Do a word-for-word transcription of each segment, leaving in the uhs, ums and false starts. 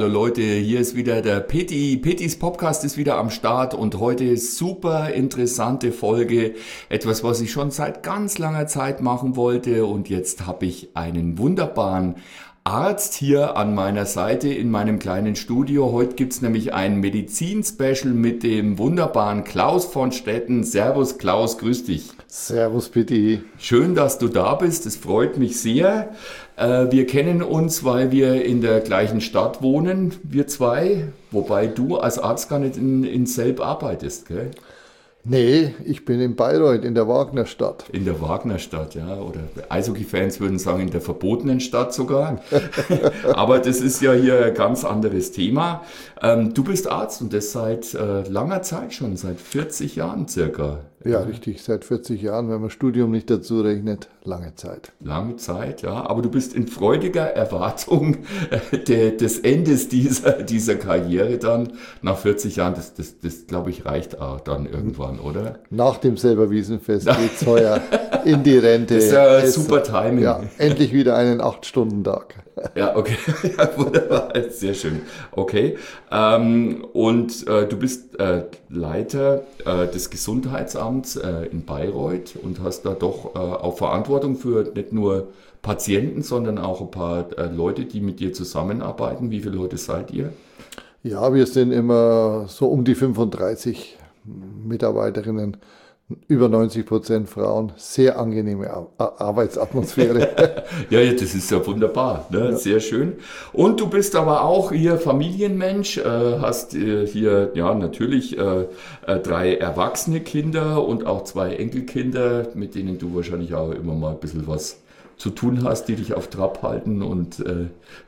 Hallo Leute, hier ist wieder der Peti. Petis Podcast ist wieder am Start und heute super interessante Folge. Etwas, was ich schon seit ganz langer Zeit machen wollte und jetzt habe ich einen wunderbaren Arzt hier an meiner Seite in meinem kleinen Studio. Heute gibt's nämlich ein Medizin-Special mit dem wunderbaren Klaus von Stetten. Servus Klaus, grüß dich. Servus Peti. Schön, dass du da bist, es freut mich sehr. Äh, wir kennen uns, weil wir in der gleichen Stadt wohnen, wir zwei. Wobei du als Arzt gar nicht in, in Selb arbeitest, gell? Nee, ich bin in Bayreuth, in der Wagnerstadt. In der Wagnerstadt, ja. Oder Eishockey-Fans würden sagen, in der verbotenen Stadt sogar. Aber das ist ja hier ein ganz anderes Thema. Ähm, du bist Arzt und das seit äh, langer Zeit schon, seit vierzig Jahren circa. Ja, richtig, seit vierzig Jahren, wenn man Studium nicht dazu rechnet, lange Zeit. Lange Zeit, ja. Aber du bist in freudiger Erwartung äh, de, des Endes dieser, dieser Karriere dann nach vierzig Jahren. Das, das, das glaube ich, reicht auch dann irgendwann, oder? Nach dem Selberwiesenfest geht's heuer in die Rente. Das ist ja es, super Timing. Ja, endlich wieder einen acht Stunden Tag. Ja, okay. Ja, wunderbar. Sehr schön. Okay. Ähm, und äh, du bist äh, Leiter äh, des Gesundheitsamts äh, in Bayreuth und hast da doch äh, auch Verantwortung für nicht nur Patienten, sondern auch ein paar äh, Leute, die mit dir zusammenarbeiten. Wie viele Leute seid ihr? Ja, wir sind immer so um die fünfunddreißig Mitarbeiterinnen. Über neunzig Prozent Frauen, sehr angenehme Ar- Arbeitsatmosphäre. Ja, ja, das ist ja wunderbar, ne? Ja. Sehr schön. Und du bist aber auch hier Familienmensch, äh, hast äh, hier ja natürlich äh, äh, drei erwachsene Kinder und auch zwei Enkelkinder, mit denen du wahrscheinlich auch immer mal ein bisschen was zu tun hast, die dich auf Trab halten und äh,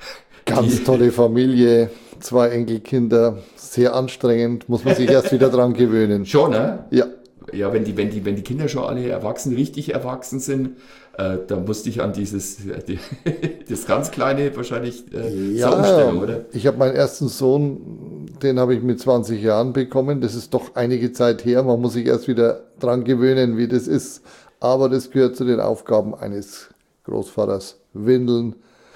ganz tolle Familie, zwei Enkelkinder, sehr anstrengend, muss man sich erst wieder dran gewöhnen. Schon, ne? Ja. Ja, wenn die, wenn die, wenn die Kinder schon alle erwachsen, richtig erwachsen sind, äh, dann musste ich an dieses, die, das ganz Kleine wahrscheinlich äh, ja, umstellen, oder? Ich habe meinen ersten Sohn, den habe ich mit zwanzig Jahren bekommen. Das ist doch einige Zeit her. Man muss sich erst wieder dran gewöhnen, wie das ist. Aber das gehört zu den Aufgaben eines Großvaters. Windeln,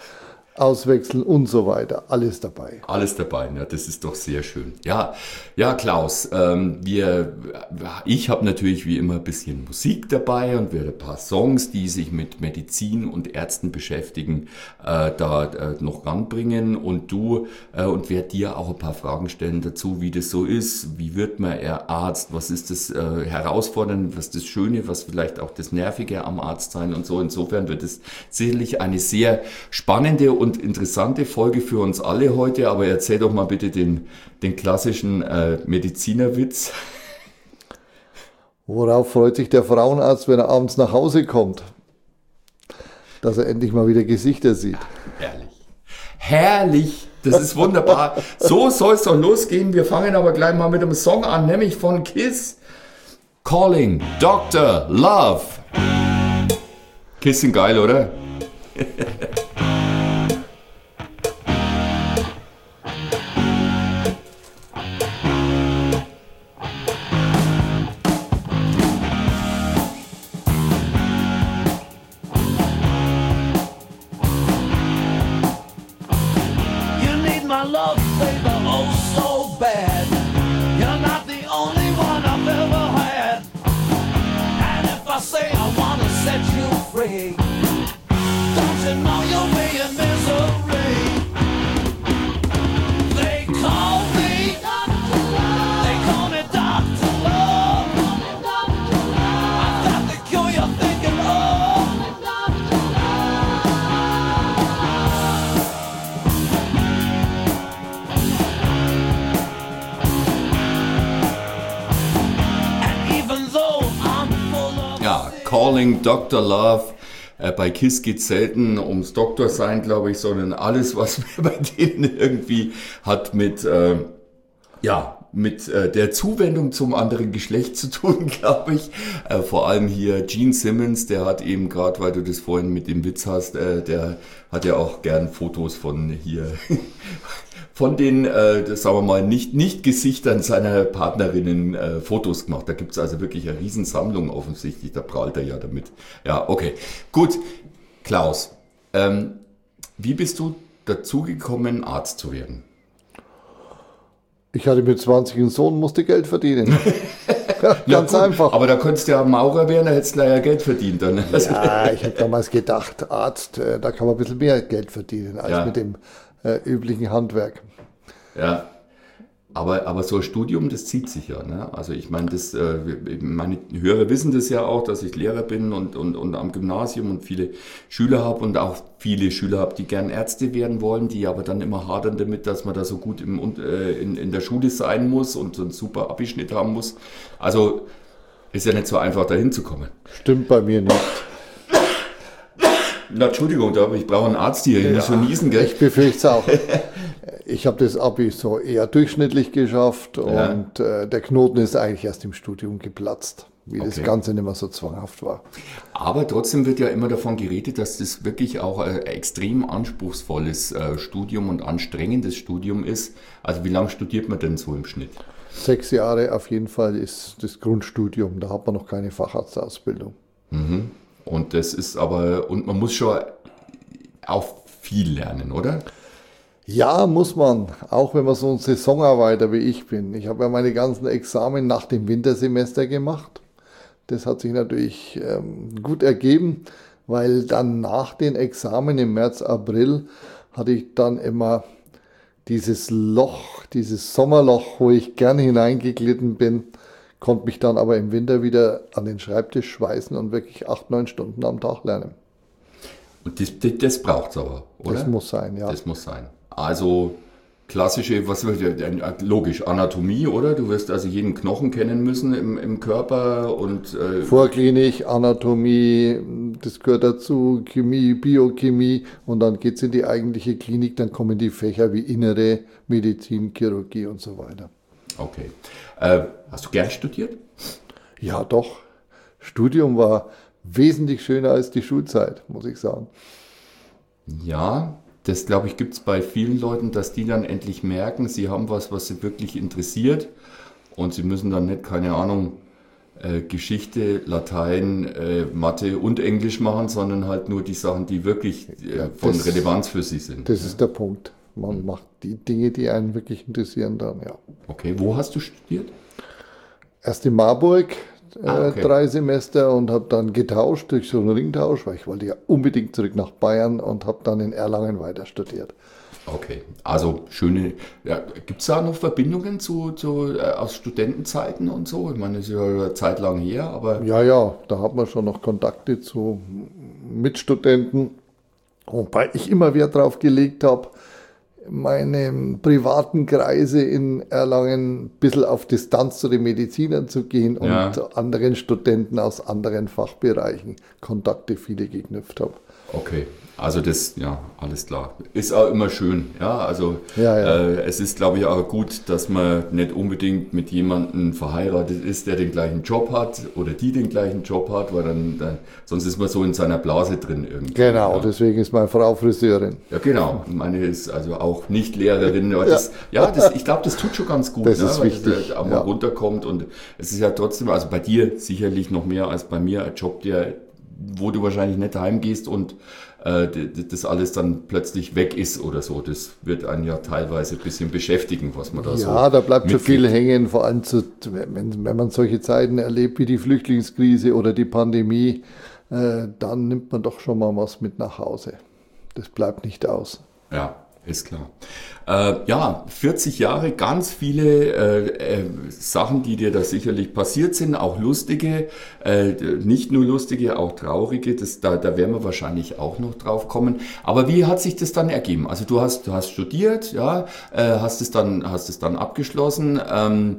auswechseln und so weiter. Alles dabei. Alles dabei, ne? Das ist doch sehr schön. Ja, ja, Klaus, ähm, wir, ich habe natürlich wie immer ein bisschen Musik dabei und werde ein paar Songs, die sich mit Medizin und Ärzten beschäftigen, äh, da äh, noch ranbringen und du äh, und werde dir auch ein paar Fragen stellen dazu, wie das so ist, wie wird man er Arzt, was ist das äh, Herausfordernde, was das Schöne, was vielleicht auch das Nervige am Arzt sein und so. Insofern wird es sicherlich eine sehr spannende und und interessante Folge für uns alle heute, aber erzähl doch mal bitte den, den klassischen äh, Medizinerwitz. Worauf freut sich der Frauenarzt, wenn er abends nach Hause kommt? Dass er endlich mal wieder Gesichter sieht. Herrlich. Herrlich. Das ist wunderbar. So soll es doch losgehen. Wir fangen aber gleich mal mit einem Song an, nämlich von Kiss. Calling Doktor Love. Kiss sind geil, oder? Love, baby, oh so bad. You're not the only one I've ever had. And if I say I wanna set you free, don't you know you'll be in misery? They call me Doctor Love. They call me Doctor Love. I've got the cure you're thinking of. Doctor Love. Ja, Calling Doktor Love. Äh, bei Kiss geht es selten ums Doktor sein, glaube ich, sondern alles, was bei denen irgendwie hat mit, äh, ja, mit äh, der Zuwendung zum anderen Geschlecht zu tun, glaube ich. Äh, vor allem hier Gene Simmons, der hat eben gerade, weil du das vorhin mit dem Witz hast, äh, der hat ja auch gern Fotos von hier, von den, äh, das sagen wir mal, nicht, nicht Gesichtern seiner Partnerinnen äh, Fotos gemacht. Da gibt's also wirklich eine Riesensammlung offensichtlich, da prahlt er ja damit. Ja, okay. Gut, Klaus, ähm, wie bist du dazu gekommen, Arzt zu werden? Ich hatte mit zwanzig einen Sohn, musste Geld verdienen. Ganz gut, einfach. Aber da könntest du ja Maurer werden, da hättest du ja Geld verdient dann. Ja, ich habe damals gedacht, Arzt, äh, da kann man ein bisschen mehr Geld verdienen als Ja. mit dem äh, üblichen Handwerk. Ja, aber, aber so ein Studium, das zieht sich ja. Ne? Also ich meine, das, äh, meine Hörer wissen das ja auch, dass ich Lehrer bin und, und, und am Gymnasium und viele Schüler habe und auch viele Schüler habe, die gern Ärzte werden wollen, die aber dann immer hadern damit, dass man da so gut im, äh, in, in der Schule sein muss und so einen super Abischnitt haben muss. Also ist ja nicht so einfach, da hinzukommen. Stimmt bei mir nicht. Na, Entschuldigung, da, ich brauche einen Arzt hier, ich muss schon niesen, gell? Ich befürchte es auch. Ich habe das Abi so eher durchschnittlich geschafft Ja. und äh, der Knoten ist eigentlich erst im Studium geplatzt, wie das Okay. Ganze nicht mehr so zwanghaft war. Aber trotzdem wird ja immer davon geredet, dass das wirklich auch ein extrem anspruchsvolles äh, Studium und anstrengendes Studium ist. Also wie lange studiert man denn so im Schnitt? Sechs Jahre auf jeden Fall ist das Grundstudium, da hat man noch keine Facharztausbildung. Und das ist aber, und man muss schon auch viel lernen, oder? Ja, muss man, auch wenn man so ein Saisonarbeiter wie ich bin. Ich habe ja meine ganzen Examen nach dem Wintersemester gemacht. Das hat sich natürlich ähm, gut ergeben, weil dann nach den Examen im März, April hatte ich dann immer dieses Loch, dieses Sommerloch, wo ich gerne hineingeglitten bin, konnte mich dann aber im Winter wieder an den Schreibtisch schweißen und wirklich acht, neun Stunden am Tag lernen. Und das, das, das braucht es aber, oder? Das muss sein, ja. Das muss sein. Also klassische, was wird logisch, Anatomie, oder? Du wirst also jeden Knochen kennen müssen im, im Körper und äh, Vorklinik, Anatomie, das gehört dazu, Chemie, Biochemie und dann geht es in die eigentliche Klinik, dann kommen die Fächer wie Innere Medizin, Chirurgie und so weiter. okay. Äh, hast du gern studiert? Ja, doch. Studium war wesentlich schöner als die Schulzeit, muss ich sagen. Ja, das glaube ich gibt es bei vielen Leuten, dass die dann endlich merken, sie haben was, was sie wirklich interessiert und sie müssen dann nicht, keine Ahnung, äh, Geschichte, Latein, äh, Mathe und Englisch machen, sondern halt nur die Sachen, die wirklich äh, Ja, von das- Relevanz für sie sind. Das ist der Punkt. Man macht die Dinge, die einen wirklich interessieren dann, ja. Okay, wo hast du studiert? Erst in Marburg äh, Ah, okay. drei Semester und habe dann getauscht durch so einen Ringtausch, weil ich wollte ja unbedingt zurück nach Bayern und habe dann in Erlangen weiter studiert. Okay, also schöne, ja, gibt es da noch Verbindungen zu, zu äh, aus Studentenzeiten und so? Ich meine, das ist ja eine Zeit lang her, aber Ja, ja, da hat man schon noch Kontakte zu Mitstudenten, wobei ich immer Wert darauf gelegt habe, meine privaten Kreise in Erlangen ein bisschen auf Distanz zu den Medizinern zu gehen und Ja. anderen Studenten aus anderen Fachbereichen Kontakte viele geknüpft habe. okay, also das, ja, alles klar. Ist auch immer schön, ja, also Ja, ja. Äh, es ist, glaube ich, auch gut, dass man nicht unbedingt mit jemandem verheiratet ist, der den gleichen Job hat oder die den gleichen Job hat, weil dann, dann sonst ist man so in seiner Blase drin irgendwie. Genau, ja. deswegen ist meine Frau Friseurin. Ja, genau. Meine ist also auch nicht Lehrerin. Aber das, ja, das, ich glaube, das tut schon ganz gut, Das ne? ist weil wichtig, es halt auch mal ja. runterkommt. Und es ist ja trotzdem, also bei dir sicherlich noch mehr als bei mir, ein Job, der, wo du wahrscheinlich nicht heimgehst und äh, d- d- das alles dann plötzlich weg ist oder so. Das wird einen ja teilweise ein bisschen beschäftigen, was man da so. Ja, da bleibt schon mitkriegt. viel hängen, vor allem zu, wenn, wenn man solche Zeiten erlebt wie die Flüchtlingskrise oder die Pandemie, äh, dann nimmt man doch schon mal was mit nach Hause. Das bleibt nicht aus. Ja, ist klar. Äh, ja, vierzig Jahre, ganz viele äh, äh, Sachen, die dir da sicherlich passiert sind, auch lustige, äh, nicht nur lustige, auch traurige, das, da, da werden wir wahrscheinlich auch noch drauf kommen. Aber wie hat sich das dann ergeben? Also du hast, du hast studiert, ja, äh, hast es dann, hast es dann abgeschlossen. Ähm,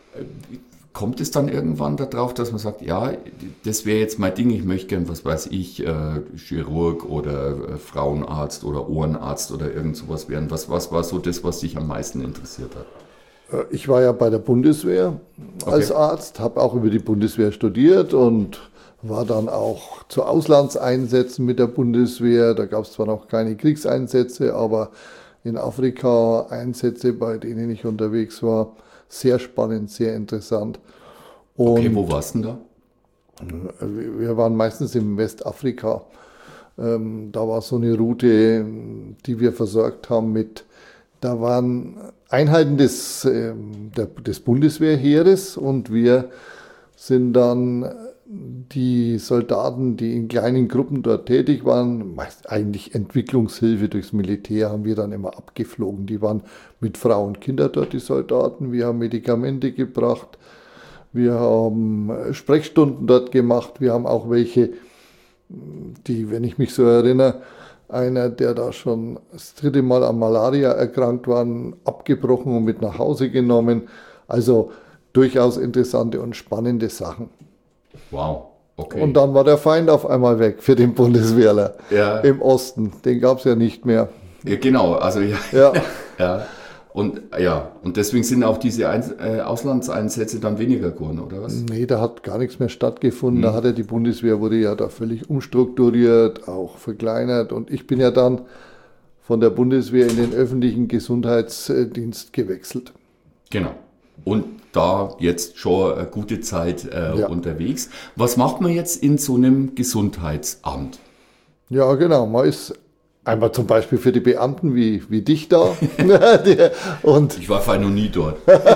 Kommt es dann irgendwann darauf, dass man sagt, ja, das wäre jetzt mein Ding, ich möchte gern, was weiß ich, äh, Chirurg oder äh, Frauenarzt oder Ohrenarzt oder irgend sowas werden? Was, was war so das, was dich am meisten interessiert hat? Äh, Ich war ja bei der Bundeswehr als Okay. Arzt, habe auch über die Bundeswehr studiert und war dann auch zu Auslandseinsätzen mit der Bundeswehr. Da gab es zwar noch keine Kriegseinsätze, aber in Afrika Einsätze, bei denen ich unterwegs war. Sehr spannend, sehr interessant. Und Okay, wo warst du denn da? wir waren meistens in Westafrika. Ähm, da war so eine Route, die wir versorgt haben mit Da waren Einheiten des, äh, der, des Bundeswehrheeres und wir sind dann die Soldaten, die in kleinen Gruppen dort tätig waren, meist eigentlich Entwicklungshilfe durchs Militär, haben wir dann immer abgeflogen. Die waren mit Frau und Kinder dort, die Soldaten. Wir haben Medikamente gebracht, wir haben Sprechstunden dort gemacht, wir haben auch welche, die, wenn ich mich so erinnere, einer, der da schon das dritte Mal an Malaria erkrankt war, abgebrochen und mit nach Hause genommen. Also durchaus interessante und spannende Sachen. Wow, okay. Und dann war der Feind auf einmal weg für den Bundeswehrler Ja. im Osten. Den gab es ja nicht mehr. Ja, genau, also ja. Ja. ja. Und ja, und deswegen sind auch diese Ein- äh, Auslandseinsätze dann weniger geworden, oder was? Nee, da hat gar nichts mehr stattgefunden. Da hat ja die Bundeswehr, wurde ja da völlig umstrukturiert, auch verkleinert. Und ich bin ja dann von der Bundeswehr in den öffentlichen Gesundheitsdienst gewechselt. Genau. Und da jetzt schon eine gute Zeit äh, Ja. unterwegs. Was macht man jetzt in so einem Gesundheitsamt? Ja, genau. Man ist einmal zum Beispiel für die Beamten wie, wie dich da. Und Ich war vorher noch nie dort.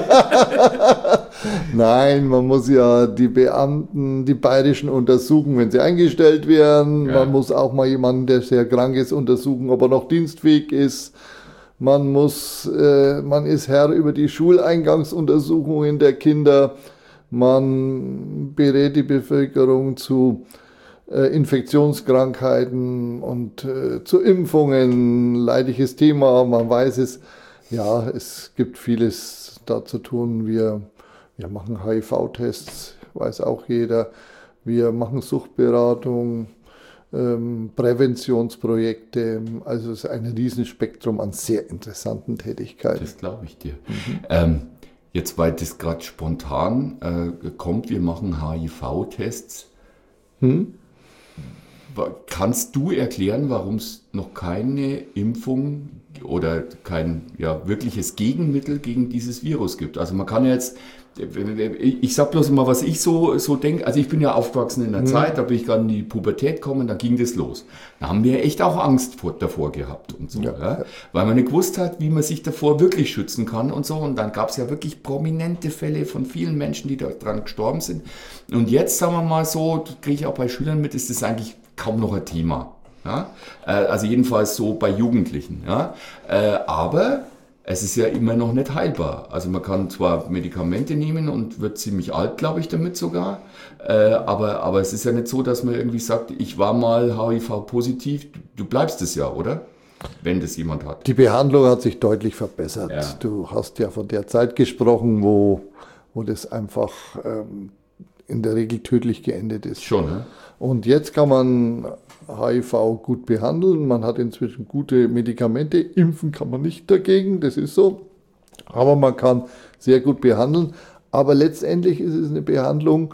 nein, man muss ja die Beamten, die bayerischen untersuchen, wenn sie eingestellt werden. Ja. Man muss auch mal jemanden, der sehr krank ist, untersuchen, ob er noch dienstfähig ist. Man muss, äh, man ist Herr über die Schuleingangsuntersuchungen der Kinder. Man berät die Bevölkerung zu äh, Infektionskrankheiten und äh, zu Impfungen. Leidiges Thema, man weiß es. Ja, es gibt vieles da zu tun. Wir, wir machen H I V-Tests, weiß auch jeder. Wir machen Suchtberatung. Ähm, Präventionsprojekte, also es ist ein Riesenspektrum an sehr interessanten Tätigkeiten. Das glaube ich dir. Ähm, jetzt, weil das gerade spontan äh, kommt, wir machen H I V-Tests. Hm? Wa- Kannst du erklären, warum es noch keine Impfung oder kein ja, wirkliches Gegenmittel gegen dieses Virus gibt? Also man kann ja jetzt, ich sag bloß mal, was ich so, so denke. Also ich bin ja aufgewachsen in der Mhm. Zeit, da bin ich gerade in die Pubertät gekommen, da ging das los. Da haben wir echt auch Angst vor, davor gehabt und so, Ja. ja. Weil man nicht gewusst hat, wie man sich davor wirklich schützen kann und so. Und dann gab es ja wirklich prominente Fälle von vielen Menschen, die daran gestorben sind. Und jetzt, sagen wir mal so, kriege ich auch bei Schülern mit, ist das eigentlich kaum noch ein Thema. Ja? Äh, Also jedenfalls so bei Jugendlichen. Ja? Äh, Aber es ist ja immer noch nicht heilbar. Also man kann zwar Medikamente nehmen und wird ziemlich alt, glaube ich, damit sogar. Äh, aber, aber es ist ja nicht so, dass man irgendwie sagt, ich war mal H I V-positiv, du bleibst es ja, oder? Wenn das jemand hat. Die Behandlung hat sich deutlich verbessert. Ja. Du hast ja von der Zeit gesprochen, wo, wo das einfach ähm, in der Regel tödlich geendet ist. Schon, ne? Und jetzt kann man H I V gut behandeln. Man hat inzwischen gute Medikamente. Impfen kann man nicht dagegen, das ist so. Aber man kann sehr gut behandeln. Aber letztendlich ist es eine Behandlung,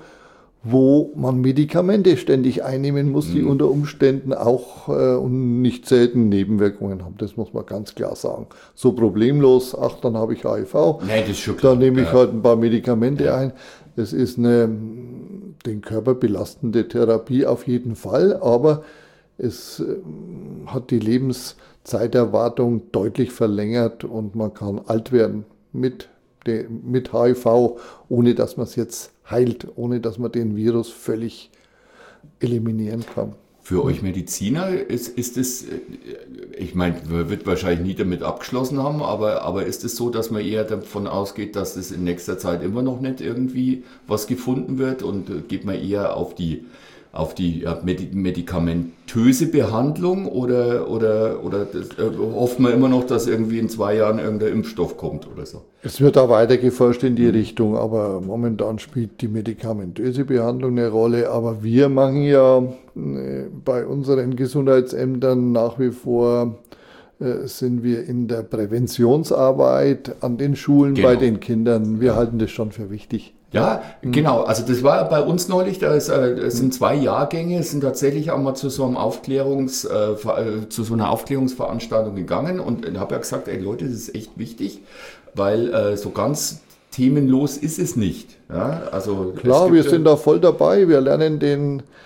wo man Medikamente ständig einnehmen muss, die unter Umständen auch äh, und nicht selten Nebenwirkungen haben. Das muss man ganz klar sagen. So problemlos, ach, dann habe ich H I V. Nein, das ist schon klar. Dann nehme ich Ja. halt ein paar Medikamente ein. Das ist eine den Körper belastende Therapie auf jeden Fall, aber es ähm, hat die Lebenszeiterwartung deutlich verlängert und man kann alt werden mit, de, mit H I V, ohne dass man es jetzt heilt, ohne dass man den Virus völlig eliminieren kann. Für euch Mediziner ist, ist es, äh, ich meine, man wird wahrscheinlich nie damit abgeschlossen haben, aber, aber ist es so, dass man eher davon ausgeht, dass es in nächster Zeit immer noch nicht irgendwie was gefunden wird und äh, geht man eher auf die, auf die ja, medi- medikamentöse Behandlung oder, oder, oder das, äh, hofft man immer noch, dass irgendwie in zwei Jahren irgendein Impfstoff kommt oder so? Es wird da weiter geforscht in die Richtung, aber momentan spielt die medikamentöse Behandlung eine Rolle. Aber wir machen ja äh, bei unseren Gesundheitsämtern nach wie vor, äh, sind wir in der Präventionsarbeit an den Schulen Genau. bei den Kindern. Wir halten das schon für wichtig. Ja, genau. Also das war bei uns neulich, da ist, äh, es sind zwei Jahrgänge, es sind tatsächlich auch mal zu so einem Aufklärungs, äh, ver- äh, zu so einer Aufklärungsveranstaltung gegangen und ich habe ja gesagt, ey Leute, das ist echt wichtig, weil äh, so ganz themenlos ist es nicht. Ja, also es Klar, gibt wir ja- sind da voll dabei. Wir lernen den,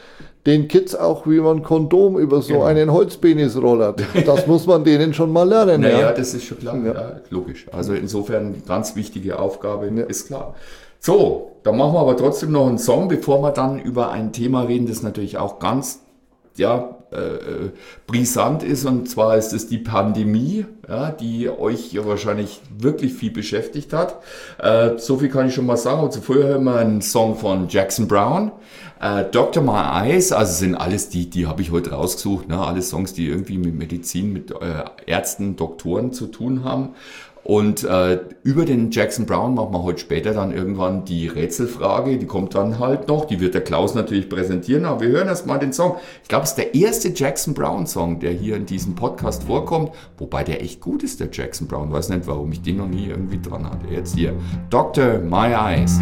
den Kids auch, wie man Kondom über so Genau. einen Holzpenis rollert. Das muss man denen schon mal lernen. Naja, ja. das ist schon klar, Ja. ja. logisch. Also insofern ganz wichtige Aufgabe, Ja. ist klar. So, dann machen wir aber trotzdem noch einen Song, bevor wir dann über ein Thema reden, das natürlich auch ganz ja, äh, brisant ist, und zwar ist es die Pandemie, ja, die euch ja wahrscheinlich wirklich viel beschäftigt hat. Äh, so viel kann ich schon mal sagen. Und zuvor hören wir einen Song von Jackson Browne, äh, Doctor My Eyes, also sind alles die, die habe ich heute rausgesucht, ne? Alle Songs, die irgendwie mit Medizin, mit äh, Ärzten, Doktoren zu tun haben. Und äh, über den Jackson Browne machen wir heute später dann irgendwann die Rätselfrage, die kommt dann halt noch, die wird der Klaus natürlich präsentieren, aber wir hören erst mal den Song. Ich glaube, es ist der erste Jackson Browne Song, der hier in diesem Podcast vorkommt, wobei der echt gut ist, der Jackson Browne. Weiß nicht, warum ich den noch nie irgendwie dran hatte. Jetzt hier, Doctor My Eyes.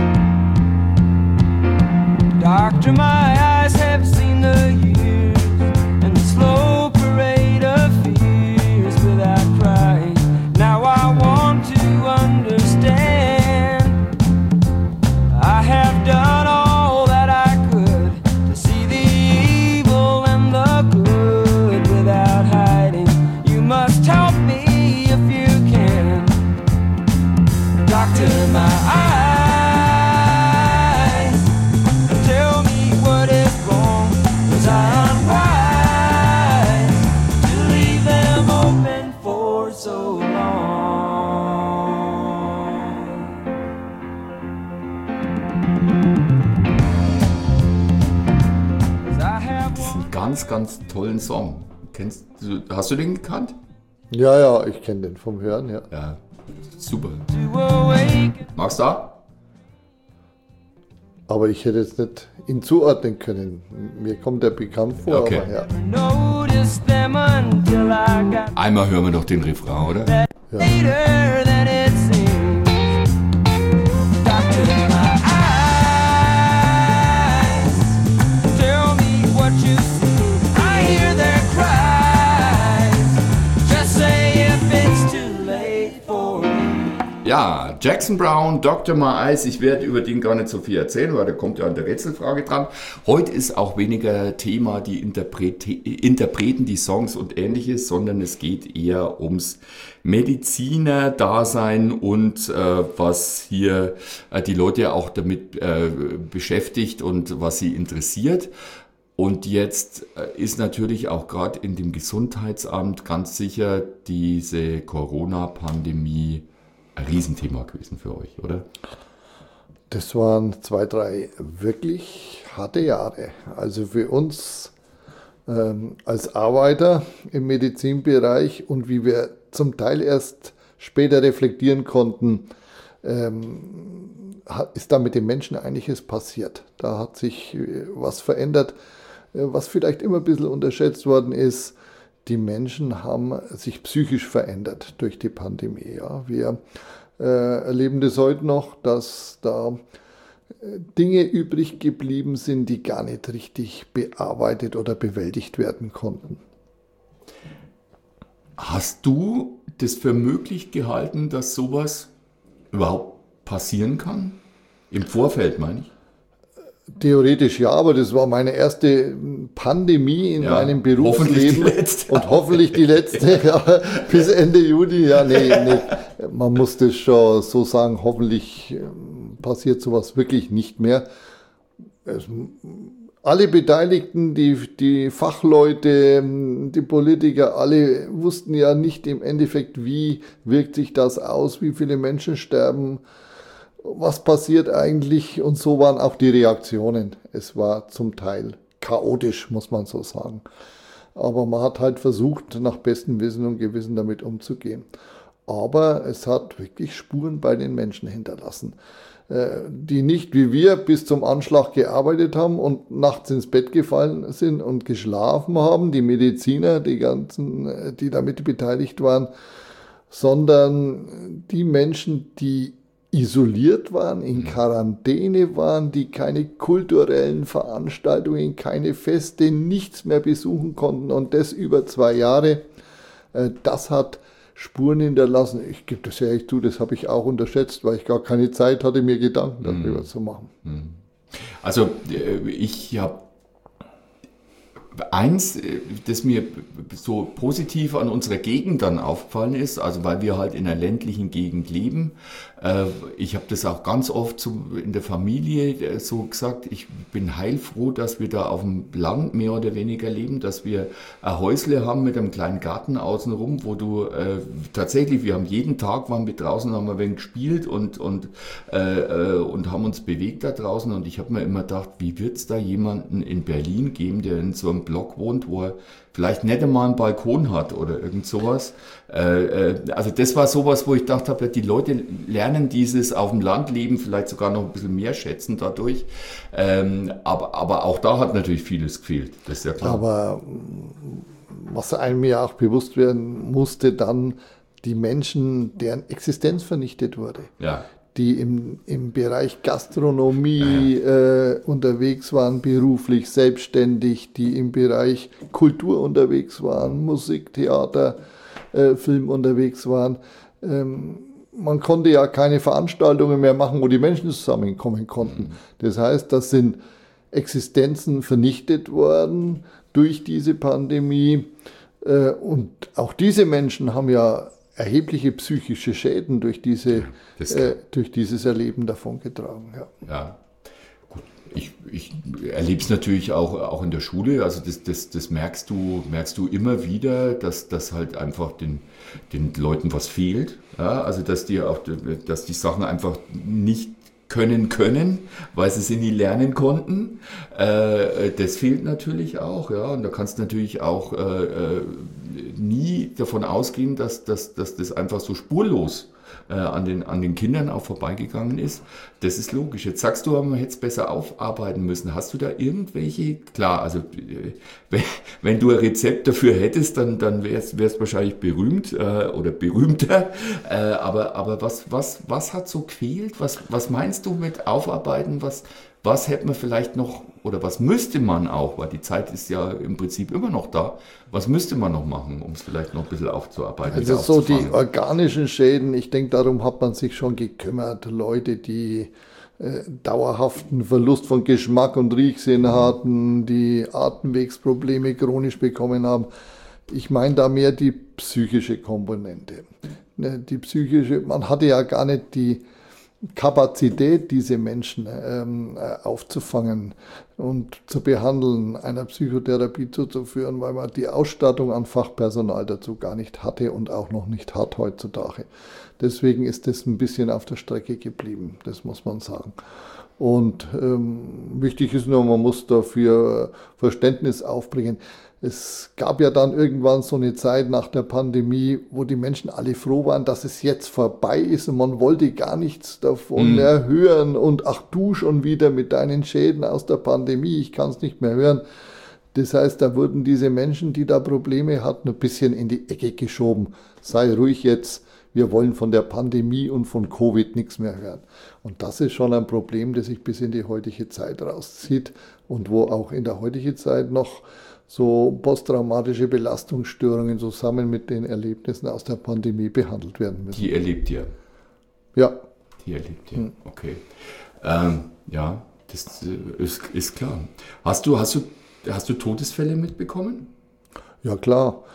Doctor, my eyes have seen the years and the slow parade of fears without crying. Now I want to understand. I have done all that I could to see the evil and the good without hiding. You must help me if you can. Doctor, my eyes, tell me what is wrong, 'cause I'm wise to leave them open for so long. 'Cause I have Das ist one ein ganz, ganz tollen Song. Kennst du, hast du den gekannt? Ja, ja, ich kenne den vom Hören, ja. Ja, super. to awaken. Magst du da? Aber ich hätte jetzt nicht ihn zuordnen können. Mir kommt der bekannt vor, Okay. aber ja. Notice them until I got Einmal hören wir doch den Refrain, oder? later than it seems. Doctor, my eyes, tell me what you see. I hear their cries. Just say if it's too late for me. Ja, Jackson Browne, Doctor My Eyes. Ich werde über den gar nicht so viel erzählen, weil da kommt ja an der Rätselfrage dran. Heute ist auch weniger Thema die Interprete, Interpreten, die Songs und ähnliches, sondern es geht eher ums Mediziner-Dasein und äh, was hier äh, die Leute auch damit äh, beschäftigt und was sie interessiert. Und jetzt äh, ist natürlich auch gerade in dem Gesundheitsamt ganz sicher diese Corona-Pandemie ein Riesenthema gewesen für euch, oder? Das waren zwei, drei wirklich harte Jahre. Also für uns ähm, als Arbeiter im Medizinbereich und wie wir zum Teil erst später reflektieren konnten, ähm, hat, ist da mit den Menschen einiges passiert. Da hat sich äh, was verändert, äh, was vielleicht immer ein bisschen unterschätzt worden ist. Die Menschen haben sich psychisch verändert durch die Pandemie. Ja. Wir äh, erleben das heute noch, dass da äh, Dinge übrig geblieben sind, die gar nicht richtig bearbeitet oder bewältigt werden konnten. Hast du das für möglich gehalten, dass sowas überhaupt passieren kann? Im Vorfeld, meine ich? Theoretisch ja, aber das war meine erste Pandemie in Ja, meinem hoffentlich Berufsleben die letzte. und hoffentlich die letzte, ja, bis Ende Juni. Ja, nee, nee, man muss das schon so sagen, hoffentlich ähm, passiert sowas wirklich nicht mehr. Es, alle Beteiligten, die, die Fachleute, die Politiker, alle wussten ja nicht im Endeffekt, wie wirkt sich das aus, wie viele Menschen sterben, was passiert eigentlich, und so waren auch die Reaktionen. Es war zum Teil chaotisch, muss man so sagen. Aber man hat halt versucht, nach bestem Wissen und Gewissen damit umzugehen. Aber es hat wirklich Spuren bei den Menschen hinterlassen, die nicht wie wir bis zum Anschlag gearbeitet haben und nachts ins Bett gefallen sind und geschlafen haben, die Mediziner, die ganzen, die damit beteiligt waren, sondern die Menschen, die isoliert waren, in Quarantäne waren, die keine kulturellen Veranstaltungen, keine Feste, nichts mehr besuchen konnten, und das über zwei Jahre. Das hat Spuren hinterlassen. Ich gebe das ja echt zu, das habe ich auch unterschätzt, weil ich gar keine Zeit hatte, mir Gedanken darüber mhm. zu machen. Also ich habe eins, das mir so positiv an unserer Gegend dann aufgefallen ist, also weil wir halt in einer ländlichen Gegend leben, äh, ich habe das auch ganz oft so in der Familie so gesagt, ich bin heilfroh, dass wir da auf dem Land mehr oder weniger leben, dass wir ein Häusle haben mit einem kleinen Garten außenrum, wo du äh, tatsächlich, wir haben jeden Tag, waren wir draußen, haben wir ein wenig gespielt und, und, äh, und haben uns bewegt da draußen und ich habe mir immer gedacht, wie wird es da jemanden in Berlin geben, der in so einem Block wohnt, wo er vielleicht nicht einmal einen Balkon hat oder irgend sowas. Äh, äh, also das war sowas, wo ich gedacht habe, die Leute lernen dieses auf dem Land leben vielleicht sogar noch ein bisschen mehr schätzen dadurch. Ähm, aber, aber auch da hat natürlich vieles gefehlt, das ist ja klar. Aber was einem ja auch bewusst werden musste, dann die Menschen, deren Existenz vernichtet wurde. Ja. Die im, im Bereich Gastronomie äh, unterwegs waren, beruflich, selbstständig, die im Bereich Kultur unterwegs waren, Musik, Theater, äh, Film unterwegs waren. Ähm, man konnte ja keine Veranstaltungen mehr machen, wo die Menschen zusammenkommen konnten. Das heißt, das sind Existenzen vernichtet worden durch diese Pandemie. Äh, und auch diese Menschen haben ja erhebliche psychische Schäden durch, diese, äh, durch dieses Erleben davongetragen. Ja. Ja. Gut. Ich, ich erlebe es natürlich auch, auch in der Schule, also das, das, das merkst du, merkst du immer wieder, dass, dass halt einfach den, den Leuten was fehlt. Ja? Also dass die auch, dass die Sachen einfach nicht können können, weil sie sie nie lernen konnten. Äh, das fehlt natürlich auch, ja. Und da kannst du natürlich auch äh, nie davon ausgehen, dass, dass, dass das einfach so spurlos äh, an den, an den Kindern auch vorbeigegangen ist. Das ist logisch. Jetzt sagst du, man hätte es besser aufarbeiten müssen. Hast du da irgendwelche, klar, also äh, wenn du ein Rezept dafür hättest, dann, dann wärst du wahrscheinlich berühmt äh, oder berühmter. Äh, aber aber was, was, was hat so gefehlt? Was, was meinst du mit aufarbeiten? Was, was hätte man vielleicht noch oder was müsste man auch, weil die Zeit ist ja im Prinzip immer noch da, was müsste man noch machen, um es vielleicht noch ein bisschen aufzuarbeiten? Also so die organischen Schäden, ich denke, darum hat man sich schon gekümmert. Leute, die äh, dauerhaften Verlust von Geschmack und Riechsinn hatten, die Atemwegsprobleme chronisch bekommen haben. Ich meine da mehr die psychische Komponente. Die psychische, man hatte ja gar nicht die Kapazität, diese Menschen ähm, aufzufangen und zu behandeln, einer Psychotherapie zuzuführen, weil man die Ausstattung an Fachpersonal dazu gar nicht hatte und auch noch nicht hat heutzutage. Deswegen ist das ein bisschen auf der Strecke geblieben, das muss man sagen. Und ähm, wichtig ist nur, man muss dafür Verständnis aufbringen. Es gab ja dann irgendwann so eine Zeit nach der Pandemie, wo die Menschen alle froh waren, dass es jetzt vorbei ist und man wollte gar nichts davon mm. mehr hören und ach du schon wieder mit deinen Schäden aus der Pandemie, ich kann es nicht mehr hören. Das heißt, da wurden diese Menschen, die da Probleme hatten, ein bisschen in die Ecke geschoben. Sei ruhig jetzt, wir wollen von der Pandemie und von Covid nichts mehr hören. Und das ist schon ein Problem, das sich bis in die heutige Zeit rauszieht und wo auch in der heutigen Zeit noch so posttraumatische Belastungsstörungen zusammen mit den Erlebnissen aus der Pandemie behandelt werden müssen. Die erlebt ihr? Ja. Die erlebt ihr, hm. Okay. Ähm, ja, das ist, ist klar. Hast du, hast du, hast du Todesfälle mitbekommen? Ja, klar.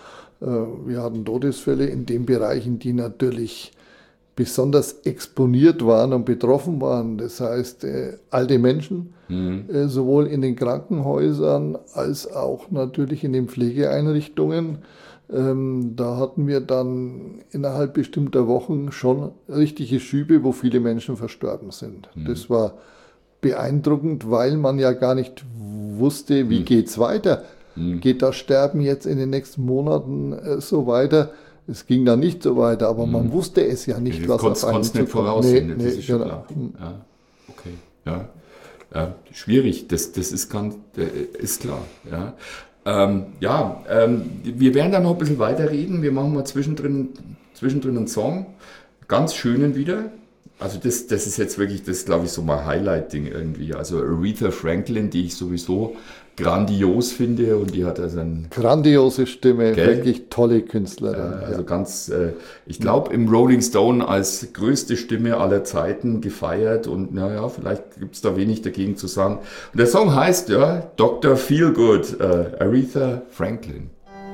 Wir hatten Todesfälle in den Bereichen, die natürlich besonders exponiert waren und betroffen waren. Das heißt, äh, alte Menschen, mhm. äh, sowohl in den Krankenhäusern als auch natürlich in den Pflegeeinrichtungen. Ähm, da hatten wir dann innerhalb bestimmter Wochen schon richtige Schübe, wo viele Menschen verstorben sind. Mhm. Das war beeindruckend, weil man ja gar nicht wusste, wie mhm. geht's weiter. Mhm. Geht das Sterben jetzt in den nächsten Monaten äh, so weiter? Es ging dann nicht so weiter, aber man wusste es ja nicht, ja, was auf einen zukommt. Nicht voraussehen, nee, nee, das ist schon klar. Ja, okay, ja. Ja, schwierig, das, das ist, ganz, ist klar. Ja, ähm, ja ähm, wir werden da noch ein bisschen weiter reden. Wir machen mal zwischendrin, zwischendrin einen Song, ganz schönen wieder. Also das, das ist jetzt wirklich, das glaube ich so mein Highlight-Ding irgendwie. Also Aretha Franklin, die ich sowieso grandios finde und die hat also ein... Grandiose Stimme, Gell? wirklich tolle Künstlerin. Äh, also ja. ganz, äh, ich glaube im Rolling Stone als größte Stimme aller Zeiten gefeiert und naja, vielleicht gibt es da wenig dagegen zu sagen. Und der Song heißt ja Doktor Feelgood, äh, Aretha Franklin.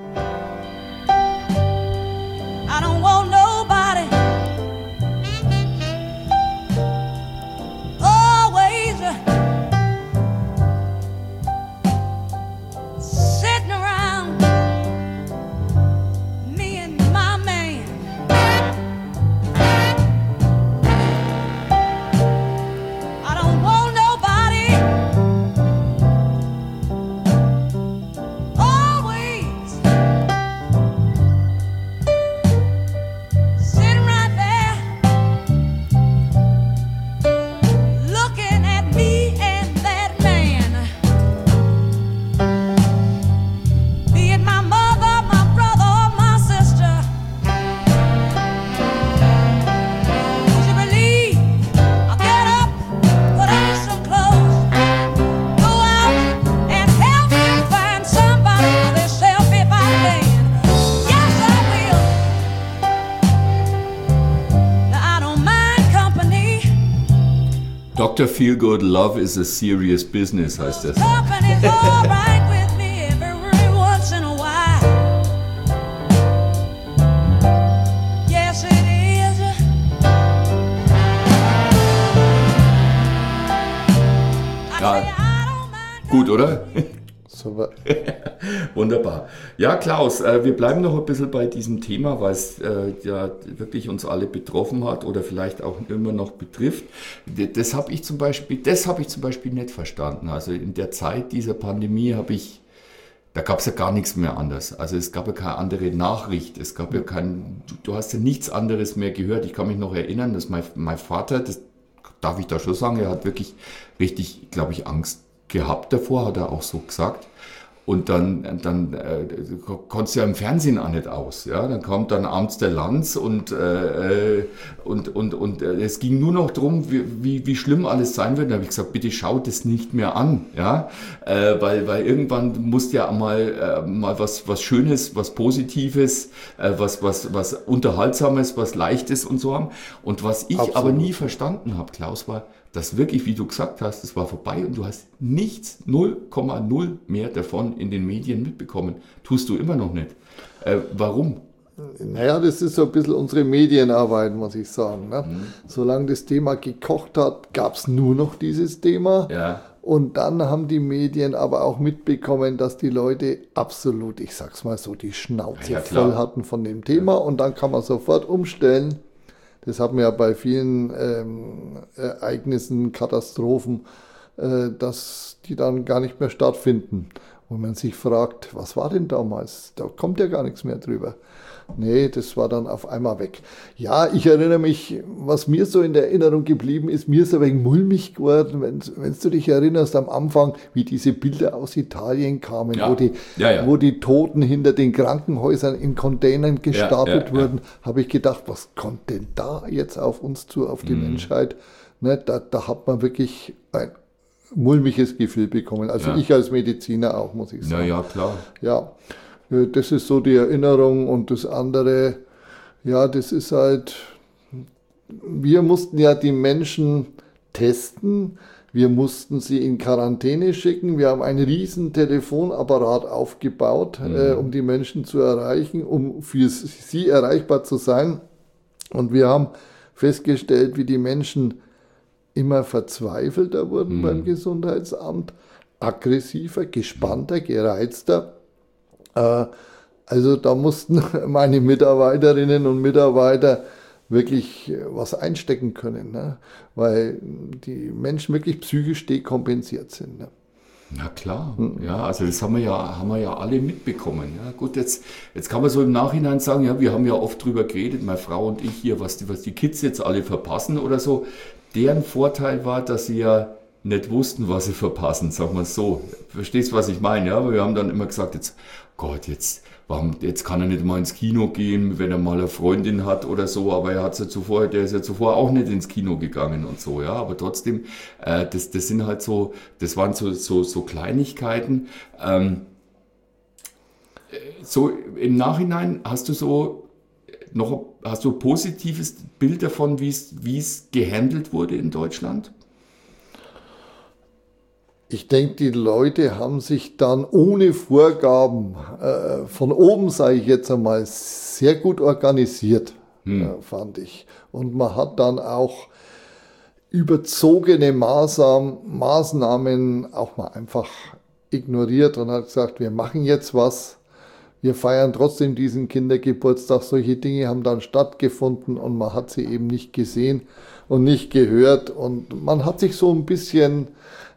I don't want nobody always sitting around me and my man. I don't want nobody always sitting right there looking at me and that man. Be it my mother, my brother, or my sister. Would you believe I'll get up, put on some clothes, go out and help find somebody for themselves if I can? Yes, I will. Now, I don't mind company. Doktor Feelgood, Love is a Serious Business heißt das. Company's all right with me every once in a while. Yes, it is. I Ja. say I don't mind. Gut, oder? Super. Wunderbar. Ja, Klaus, äh, wir bleiben noch ein bisschen bei diesem Thema, weil es äh, ja wirklich uns alle betroffen hat oder vielleicht auch immer noch betrifft. D- Das habe ich zum Beispiel, das habe ich zum Beispiel nicht verstanden. Also in der Zeit dieser Pandemie habe ich, da gab es ja gar nichts mehr anders. Also es gab ja keine andere Nachricht. Es gab ja kein, du, du hast ja nichts anderes mehr gehört. Ich kann mich noch erinnern, dass mein, mein Vater, das darf ich da schon sagen, er hat wirklich richtig, glaube ich, Angst gehabt davor, hat er auch so gesagt. Und dann, dann äh, konntest du ja im Fernsehen auch nicht aus. Ja? Dann kommt dann abends der Lanz und, äh, und, und, und äh, es ging nur noch darum, wie, wie, wie schlimm alles sein wird. Da habe ich gesagt, bitte schaut es nicht mehr an. Ja? Äh, weil, weil irgendwann musst ja mal, äh, mal was, was Schönes, was Positives, äh, was, was, was Unterhaltsames, was Leichtes und so haben. Und was ich Absolut. aber nie verstanden habe, Klaus, war, dass wirklich, wie du gesagt hast, es war vorbei und du hast nichts, null Komma null mehr davon in den Medien mitbekommen. Tust du immer noch nicht. Äh, warum? Naja, das ist so ein bisschen unsere Medienarbeit, muss ich sagen. Ne? Mhm. Solange das Thema gekocht hat, gab es nur noch dieses Thema. Ja. Und dann haben die Medien aber auch mitbekommen, dass die Leute absolut, ich sag's mal so, die Schnauze Ja, klar. voll hatten von dem Thema. Und dann kann man sofort umstellen. Das haben wir ja bei vielen ähm, Ereignissen, Katastrophen, äh, dass die dann gar nicht mehr stattfinden. Und man sich fragt, was war denn damals? Da kommt ja gar nichts mehr drüber. Nee, das war dann auf einmal weg. Ja, ich erinnere mich, was mir so in der Erinnerung geblieben ist, mir ist ein wenig mulmig geworden, wenn, wenn du dich erinnerst am Anfang, wie diese Bilder aus Italien kamen, Ja. wo, die, Ja, ja. wo die Toten hinter den Krankenhäusern in Containern gestapelt ja, ja. wurden, habe ich gedacht, was kommt denn da jetzt auf uns zu, auf die Mhm. Menschheit? Ne, da, da hat man wirklich ein mulmiges Gefühl bekommen. Also Ja. ich als Mediziner auch, muss ich Na sagen. ja, klar. Ja, äh, das ist so die Erinnerung und das andere, ja, das ist halt, wir mussten ja die Menschen testen, wir mussten sie in Quarantäne schicken, wir haben einen riesen Telefonapparat aufgebaut, Mhm. äh, um die Menschen zu erreichen, um für sie erreichbar zu sein. Und wir haben festgestellt, wie die Menschen immer verzweifelter wurden beim Gesundheitsamt, aggressiver, gespannter, gereizter. Äh, Also da mussten meine Mitarbeiterinnen und Mitarbeiter wirklich was einstecken können, ne? Weil die Menschen wirklich psychisch dekompensiert sind. Ne? Na klar, ja, also das haben wir ja, haben wir ja alle mitbekommen. Ja, gut, jetzt, jetzt kann man so im Nachhinein sagen, ja, wir haben ja oft drüber geredet, meine Frau und ich hier, was die, was die Kids jetzt alle verpassen oder so. Deren Vorteil war, dass sie ja nicht wussten, was sie verpassen, sagen wir es so. Verstehst, was ich meine? Ja, aber wir haben dann immer gesagt, jetzt, Gott, jetzt warum, jetzt kann er nicht mal ins Kino gehen, wenn er mal eine Freundin hat oder so, aber er hat's ja zuvor, der ist ja zuvor auch nicht ins Kino gegangen und so, ja, aber trotzdem, äh, das, das sind halt so, das waren so, so, so Kleinigkeiten. Ähm, so im Nachhinein hast du so noch, hast du ein positives Bild davon, wie es, wie es gehandelt wurde in Deutschland? Ich denke, die Leute haben sich dann ohne Vorgaben äh, von oben, sage ich jetzt einmal, sehr gut organisiert, hm. äh, fand ich. Und man hat dann auch überzogene Maßnahmen, Maßnahmen auch mal einfach ignoriert und hat gesagt, wir machen jetzt was, wir feiern trotzdem diesen Kindergeburtstag. Solche Dinge haben dann stattgefunden und man hat sie eben nicht gesehen und nicht gehört. Und man hat sich so ein bisschen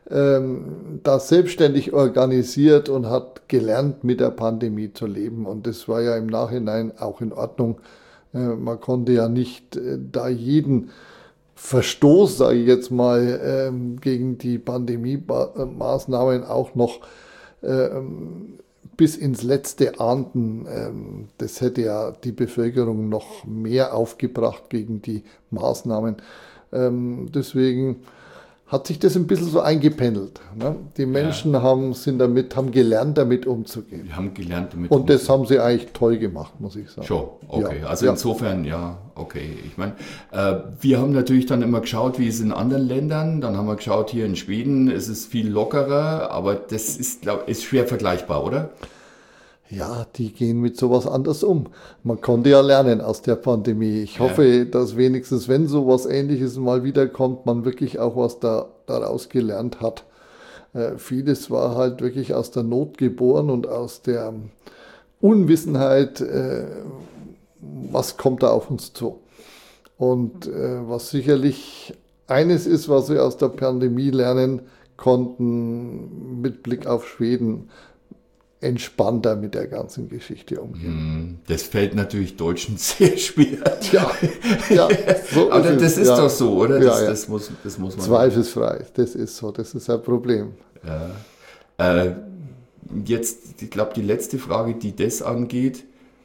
ähm, da selbstständig organisiert und hat gelernt, mit der Pandemie zu leben. Und das war ja im Nachhinein auch in Ordnung. Äh, man konnte ja nicht äh, da jeden Verstoß, sage ich jetzt mal, ähm, gegen die Pandemie-Maßnahmen auch noch ähm, bis ins Letzte ahnden. Ähm, das hätte ja die Bevölkerung noch mehr aufgebracht gegen die Maßnahmen. Ähm, deswegen hat sich das ein bisschen so eingependelt. Ne? Die Menschen ja. haben, sind damit, haben gelernt, damit umzugehen. Wir haben gelernt, damit Und das haben sie eigentlich toll gemacht, muss ich sagen. Schon, okay. Ja. Also ja. insofern, ja, okay. Ich meine, äh, wir haben natürlich dann immer geschaut, wie es in anderen Ländern. Dann haben wir geschaut, hier in Schweden ist es viel lockerer, aber das ist, glaub, ist schwer vergleichbar, oder? Ja, die gehen mit sowas anders um. Man konnte ja lernen aus der Pandemie. Ich hoffe, ja. dass wenigstens, wenn sowas Ähnliches mal wiederkommt, man wirklich auch was da, daraus gelernt hat. Äh, vieles war halt wirklich aus der Not geboren und aus der Unwissenheit, äh, was kommt da auf uns zu. Und äh, was sicherlich eines ist, was wir aus der Pandemie lernen konnten, mit Blick auf Schweden, entspannter mit der ganzen Geschichte umgehen. Das fällt natürlich Deutschen sehr schwer. Ja, ja so aber ist das es. ist ja. doch so, oder? Das, ja, ja. das, muss, das muss man. Zweifelsfrei, das ist so, das ist ein Problem. Ja. Äh, jetzt, ich glaube, die letzte Frage, die das angeht,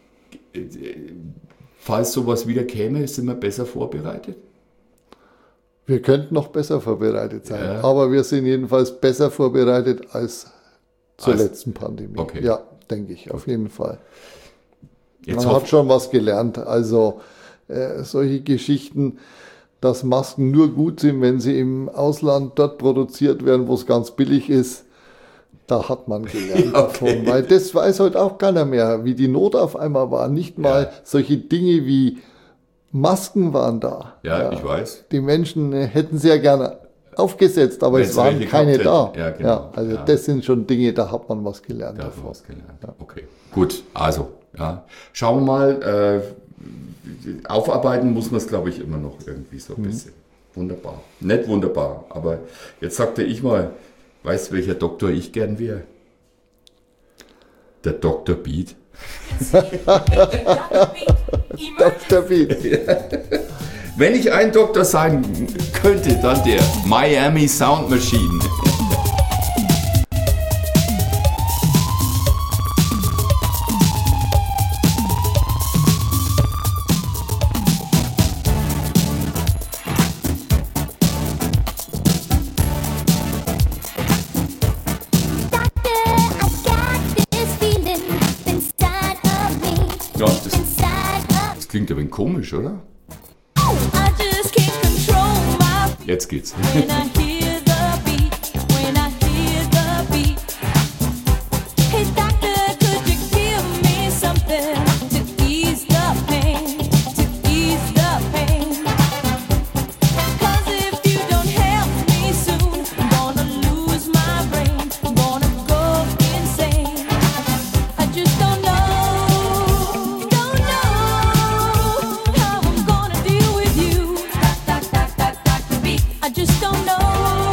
falls sowas wieder käme, sind wir besser vorbereitet? Wir könnten noch besser vorbereitet sein, ja. aber wir sind jedenfalls besser vorbereitet als zur als, letzten Pandemie. Okay. Ja, denke ich, auf jeden Fall. Jetzt Man hat schon was gelernt. Also äh, solche Geschichten, dass Masken nur gut sind, wenn sie im Ausland dort produziert werden, wo es ganz billig ist, da hat man gelernt okay. davon. Weil das weiß heute auch keiner mehr, wie die Not auf einmal war. Nicht mal ja. solche Dinge wie Masken waren da. Ja, ja, ich weiß. Die Menschen äh, hätten sehr gerne aufgesetzt, aber Wenn es waren keine da. Ja, genau. Ja, also ja. das sind schon Dinge, da hat man was gelernt. Da hat man was gelernt. Ja. Okay, gut. Also, ja. Schauen wir mal. Äh, aufarbeiten muss man es, glaube ich, immer noch irgendwie so ein mhm. bisschen. Wunderbar. Nicht wunderbar, aber jetzt sagte ich mal, weißt du, welcher Doktor ich gern wäre? Der Doktor Beat. Doktor Beat. Wenn ich ein Doktor sein könnte, dann der Miami Sound Machine. Ja, das, das klingt ein wenig komisch, oder? Jetzt geht's. I just don't know.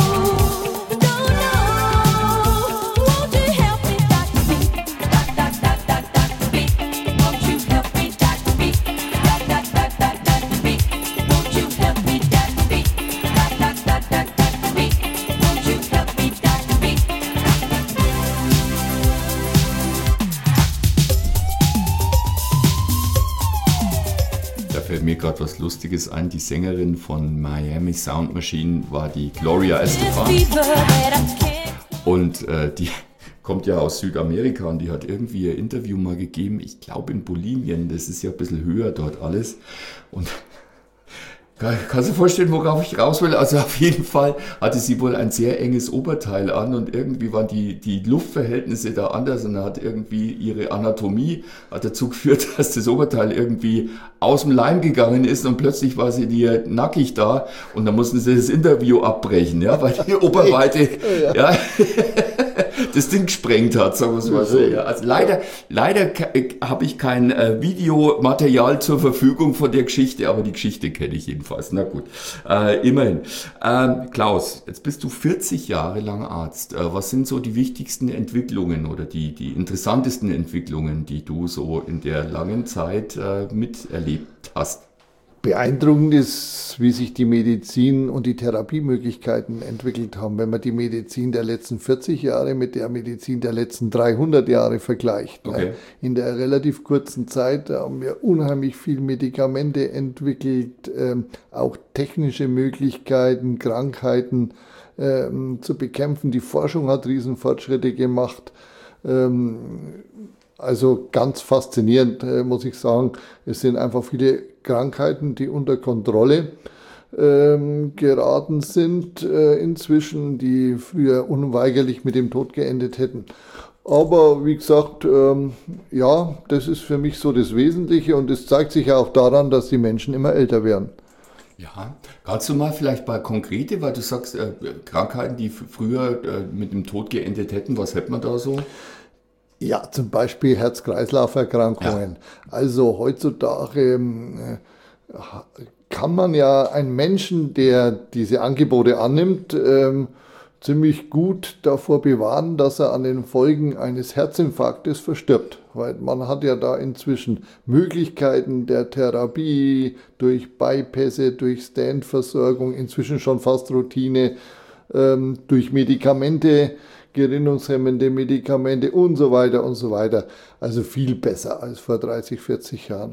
fällt mir gerade was Lustiges ein. Die Sängerin von Miami Sound Machine war die Gloria Estefan. Und äh, die kommt ja aus Südamerika und die hat irgendwie ein Interview mal gegeben, ich glaube in Bolivien, das ist ja ein bisschen höher dort alles. Und kannst du dir vorstellen, worauf ich raus will? Also auf jeden Fall hatte sie wohl ein sehr enges Oberteil an und irgendwie waren die, die Luftverhältnisse da anders und hat irgendwie ihre Anatomie hat dazu geführt, dass das Oberteil irgendwie aus dem Leim gegangen ist und plötzlich war sie dir nackig da und dann mussten sie das Interview abbrechen, ja, weil die Oberweite ja. ja das Ding gesprengt hat, sagen wir es mal so. Ja, also leider, leider habe ich kein äh, Videomaterial zur Verfügung von der Geschichte, aber die Geschichte kenne ich jedenfalls. Na gut, äh, immerhin. Ähm, Klaus, jetzt bist du vierzig Jahre lang Arzt. Äh, was sind so die wichtigsten Entwicklungen oder die, die interessantesten Entwicklungen, die du so in der langen Zeit äh, miterlebt hast? Beeindruckend ist, wie sich die Medizin und die Therapiemöglichkeiten entwickelt haben. Wenn man die Medizin der letzten vierzig Jahre mit der Medizin der letzten dreihundert Jahre vergleicht. Okay. In der relativ kurzen Zeit haben wir unheimlich viel Medikamente entwickelt, ähm, auch technische Möglichkeiten, Krankheiten ähm, zu bekämpfen. Die Forschung hat Riesenfortschritte gemacht. Ähm, Also ganz faszinierend, äh, muss ich sagen. Es sind einfach viele Krankheiten, die unter Kontrolle ähm, geraten sind äh, inzwischen, die früher unweigerlich mit dem Tod geendet hätten. Aber wie gesagt, ähm, ja, das ist für mich so das Wesentliche und es zeigt sich ja auch daran, dass die Menschen immer älter werden. Ja, kannst du mal vielleicht mal konkrete, weil du sagst, äh, Krankheiten, die f- früher äh, mit dem Tod geendet hätten, was hätte man da so? Ja, zum Beispiel Herz-Kreislauf-Erkrankungen. Ja. Also heutzutage äh, kann man ja einen Menschen, der diese Angebote annimmt, ähm, ziemlich gut davor bewahren, dass er an den Folgen eines Herzinfarktes verstirbt. Weil man hat ja da inzwischen Möglichkeiten der Therapie durch Bypässe, durch Stand-Versorgung, inzwischen schon fast Routine, ähm, durch Medikamente, gerinnungshemmende Medikamente und so weiter und so weiter. Also viel besser als vor dreißig, vierzig Jahren.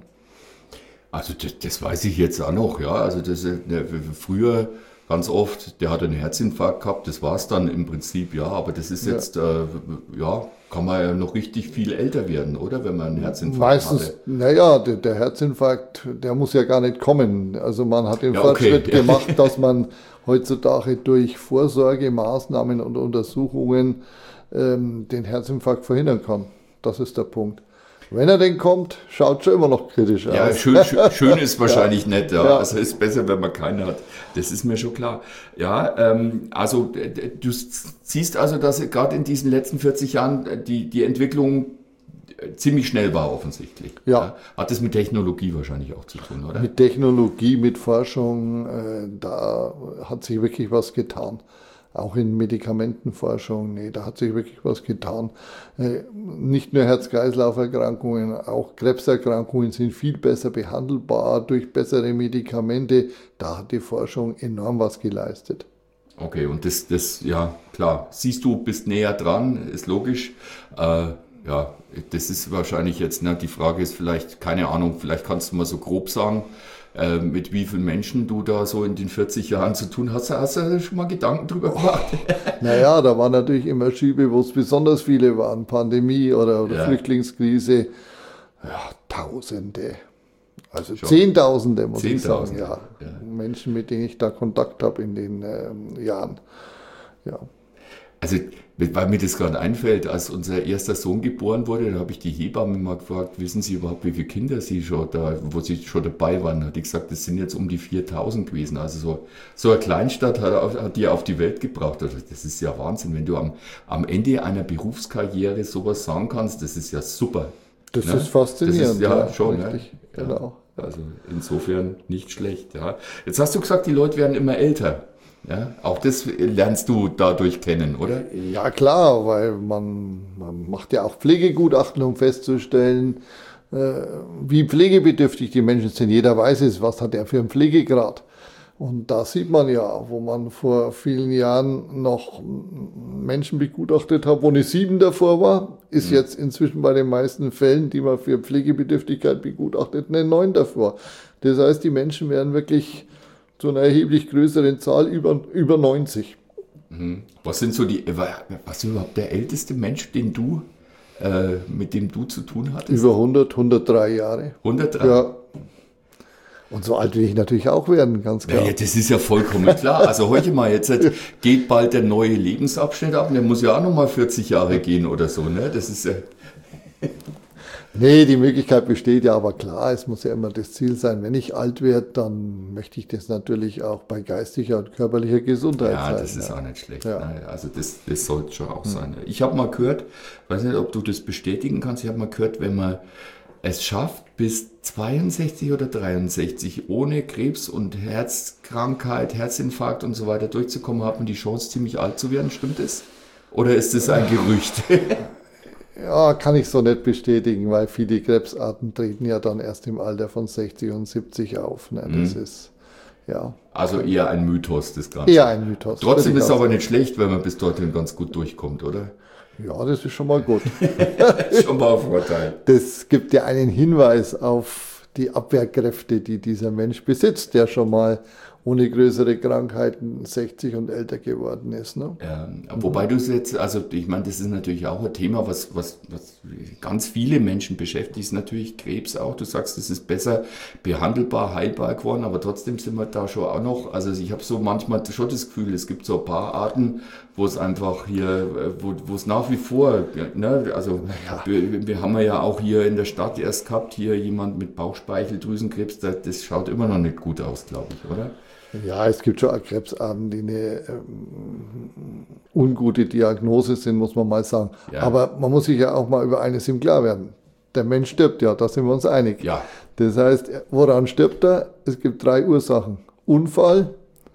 Also das, das weiß ich jetzt auch noch, ja. Also das, ne, früher ganz oft, der hat einen Herzinfarkt gehabt, das war es dann im Prinzip, ja. Aber das ist jetzt, ja, äh, ja kann man ja noch richtig viel älter werden, oder? Wenn man einen Herzinfarkt Meistens, hatte. naja, der, der Herzinfarkt, der muss ja gar nicht kommen. Also man hat den ja, Fortschritt okay. gemacht, dass man heutzutage durch Vorsorgemaßnahmen und Untersuchungen ähm, den Herzinfarkt verhindern kann. Das ist der Punkt. Wenn er denn kommt, schaut schon immer noch kritisch aus. Ja, schön, schön, schön ist wahrscheinlich ja. nicht. Ja. Ja. Also ist besser, wenn man keinen hat. Das ist mir schon klar. Ja, ähm, also du siehst also, dass gerade in diesen letzten vierzig Jahren die, die Entwicklung ziemlich schnell war offensichtlich. Ja. Ja. Hat das mit Technologie wahrscheinlich auch zu tun, oder? Mit Technologie, mit Forschung, äh, da hat sich wirklich was getan. Auch in Medikamentenforschung, nee, da hat sich wirklich was getan. Äh, nicht nur Herz-Kreislauf-Erkrankungen, auch Krebserkrankungen sind viel besser behandelbar durch bessere Medikamente. Da hat die Forschung enorm was geleistet. Okay, und das, das, ja, klar, siehst du, bist näher dran, ist logisch. Äh, ja, das ist wahrscheinlich jetzt, ne, die Frage ist vielleicht, keine Ahnung, vielleicht kannst du mal so grob sagen, äh, mit wie vielen Menschen du da so in den vierzig Jahren zu tun hast. Hast du schon mal Gedanken drüber gemacht? Naja, da waren natürlich immer Schübe, wo es besonders viele waren, Pandemie oder, oder Ja. Flüchtlingskrise. Ja, Tausende. Also Schon. Zehntausende, muss ich sagen. Zehntausende, Ja. ja. Menschen, mit denen ich da Kontakt habe in den ähm, Jahren. Ja. Also, weil mir das gerade einfällt, als unser erster Sohn geboren wurde, da habe ich die Hebamme mal gefragt, wissen Sie überhaupt, wie viele Kinder Sie schon da, wo Sie schon dabei waren? Hat die gesagt, das sind jetzt um die viertausend gewesen. Also so, so eine Kleinstadt hat, hat die auf die Welt gebracht. Also das ist ja Wahnsinn, wenn du am, am Ende einer Berufskarriere sowas sagen kannst, das ist ja super. Das Ne? ist faszinierend. Das ist, ja, schon, richtig. Ne? Ja. Genau. Also insofern nicht schlecht. Ja. Jetzt hast du gesagt, die Leute werden immer älter. Ja, auch das lernst du dadurch kennen, oder? Ja klar, weil man, man macht ja auch Pflegegutachten, um festzustellen, äh, wie pflegebedürftig die Menschen sind. Jeder weiß es, was hat er für einen Pflegegrad. Und da sieht man ja, wo man vor vielen Jahren noch Menschen begutachtet hat, wo eine sieben davor war, ist jetzt inzwischen bei den meisten Fällen, die man für Pflegebedürftigkeit begutachtet, eine neun davor. Das heißt, die Menschen werden wirklich zu einer erheblich größeren Zahl über, über neunzig. Was sind so die, was ist überhaupt der älteste Mensch, den du, äh, mit dem du zu tun hattest? Über hundert, hundertdrei Jahre. hundertdrei? Ja. Und so alt will ich natürlich auch werden, ganz klar. Ja, ja, das ist ja vollkommen klar. Also heute mal, jetzt geht bald der neue Lebensabschnitt ab und der muss ja auch nochmal vierzig Jahre gehen oder so, ne? Das ist ja... Nee, die Möglichkeit besteht ja, aber klar, es muss ja immer das Ziel sein, wenn ich alt werde, dann möchte ich das natürlich auch bei geistiger und körperlicher Gesundheit Ja, sein. das ist ja. auch nicht schlecht. Ja. Ne? Also das, das sollte schon auch sein. Ich habe mal gehört, weiß nicht, ob du das bestätigen kannst, ich habe mal gehört, wenn man es schafft, bis zweiundsechzig oder dreiundsechzig ohne Krebs und Herzkrankheit, Herzinfarkt und so weiter durchzukommen, hat man die Chance, ziemlich alt zu werden. Stimmt das? Oder ist das ein Gerücht? Ja, kann ich so nicht bestätigen, weil viele Krebsarten treten ja dann erst im Alter von sechzig und siebzig auf. Ne? Das Mhm. ist, ja, Also eher ein Mythos, das Ganze. eher ein Mythos. Trotzdem würde ist ich es auch aber sagen. nicht schlecht, wenn man bis dorthin ganz gut durchkommt, oder? Ja, das ist schon mal gut. Schon mal ein Vorteil. Das gibt ja einen Hinweis auf die Abwehrkräfte, die dieser Mensch besitzt, der schon mal ohne größere Krankheiten sechzig und älter geworden ist. Ne? Ja, wobei du es jetzt, also ich meine, das ist natürlich auch ein Thema, was, was, was ganz viele Menschen beschäftigt, ist natürlich Krebs auch. Du sagst, es ist besser behandelbar, heilbar geworden, aber trotzdem sind wir da schon auch noch, also ich habe so manchmal schon das Gefühl, es gibt so ein paar Arten, wo es einfach hier, wo, wo es nach wie vor, ne, also wir, wir haben ja auch hier in der Stadt erst gehabt, hier jemand mit Bauchspeicheldrüsenkrebs, das, das schaut immer noch nicht gut aus, glaube ich, oder? Ja, es gibt schon auch Krebsarten, die eine ähm, ungute Diagnose sind, muss man mal sagen. Ja. Aber man muss sich ja auch mal über eines im Klar werden. Der Mensch stirbt ja, da sind wir uns einig. Ja. Das heißt, woran stirbt er? Es gibt drei Ursachen. Unfall,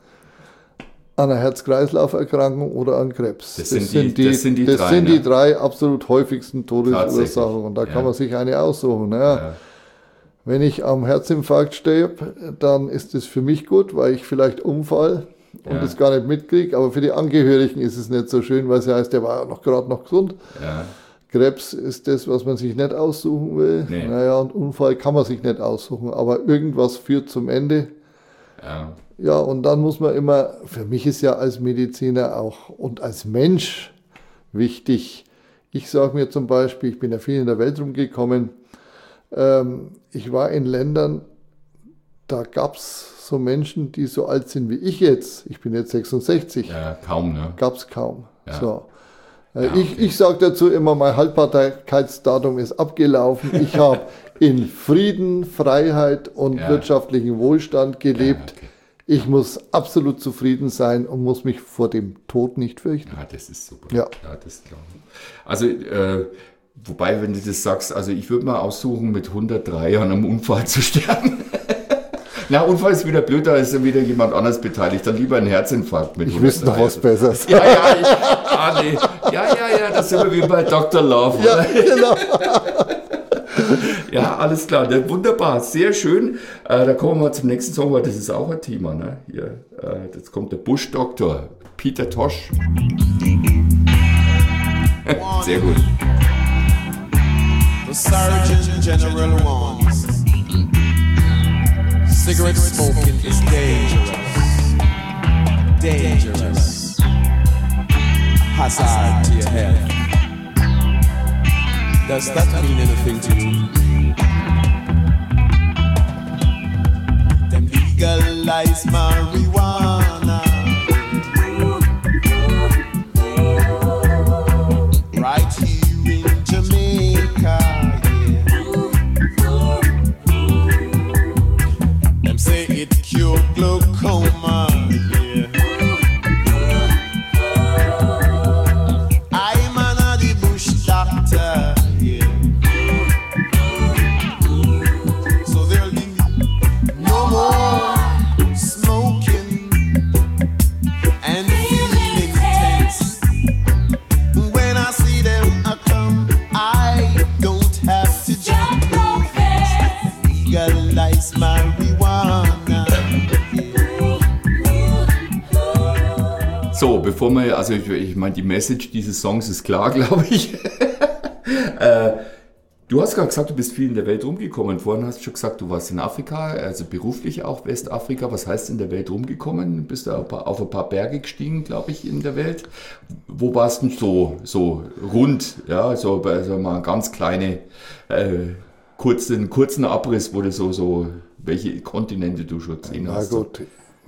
an einer Herz-Kreislauf-Erkrankung oder an Krebs. Das sind die- das sind die das drei, sind ne? die drei absolut häufigsten Todesursachen. Tatsächlich, Und da ja. kann man sich eine aussuchen. Naja, Ja. wenn ich am Herzinfarkt sterbe, dann ist es für mich gut, weil ich vielleicht umfall und Ja. das gar nicht mitkriege. Aber für die Angehörigen ist es nicht so schön, weil es heißt, der war ja noch gerade noch gesund. Ja. Krebs ist das, was man sich nicht aussuchen will. Nee. Naja, und Unfall kann man sich nicht aussuchen. Aber irgendwas führt zum Ende. Ja. Ja, und dann muss man immer, für mich ist ja als Mediziner auch und als Mensch wichtig, ich sage mir zum Beispiel, ich bin ja viel in der Welt rumgekommen, ähm, ich war in Ländern, da gab es so Menschen, die so alt sind wie ich jetzt, ich bin jetzt sechsundsechzig, Ja, kaum, ne? gab es kaum. Ja. So. Äh, Ja, Ich, okay. ich sage dazu immer, mein Haltbarkeitsdatum ist abgelaufen. Ich habe in Frieden, Freiheit und Ja. wirtschaftlichen Wohlstand gelebt. Ja, okay. Ich muss absolut zufrieden sein und muss mich vor dem Tod nicht fürchten. Ja, das ist super. Ja. das glaube ich. Also, äh, wobei, wenn du das sagst, also ich würde mal aussuchen, mit hundertdrei an einem Unfall zu sterben. Na, Unfall ist wieder blöd, da ist ja wieder jemand anders beteiligt. Dann lieber ein Herzinfarkt mit Ich wüsste noch was Besseres. Ja, ja, ich, ah, nee. ja, ja, ja, das sind wir wie bei Doktor Love. Ja, Oder? genau. Ja, alles klar, ne, wunderbar, sehr schön. Äh, da kommen wir mal zum nächsten Song, weil das ist auch ein Thema. Ne? Hier, äh, jetzt kommt der Buschdoktor, Peter Tosh. Sehr gut. The Surgeon General warns cigarette smoking is dangerous. Dangerous. Hazard to your health. Does that mean anything to you? Them legalize marijuana. Right here in Jamaica, yeah. Them say it cure glaucoma, yeah. I'm an the bush doctor, yeah. So there'll be no more smoking and feeling tense. When I see them I come, I don't have to jump no fence. Legalize marijuana. So, bevor wir, also ich, ich meine, die Message dieses Songs ist klar, glaube ich. äh, Du hast gerade gesagt, du bist viel in der Welt rumgekommen. Vorhin hast du schon gesagt, du warst in Afrika, also beruflich auch Westafrika. Was heißt in der Welt rumgekommen? Du bist da auf ein paar, auf ein paar Berge gestiegen, glaube ich, in der Welt. Wo warst du denn so, so rund? Ja, so bei so mal ganz kleine, äh, kurzen, kurzen Abriss, wo du so, so, welche Kontinente du schon gesehen Na hast. gut,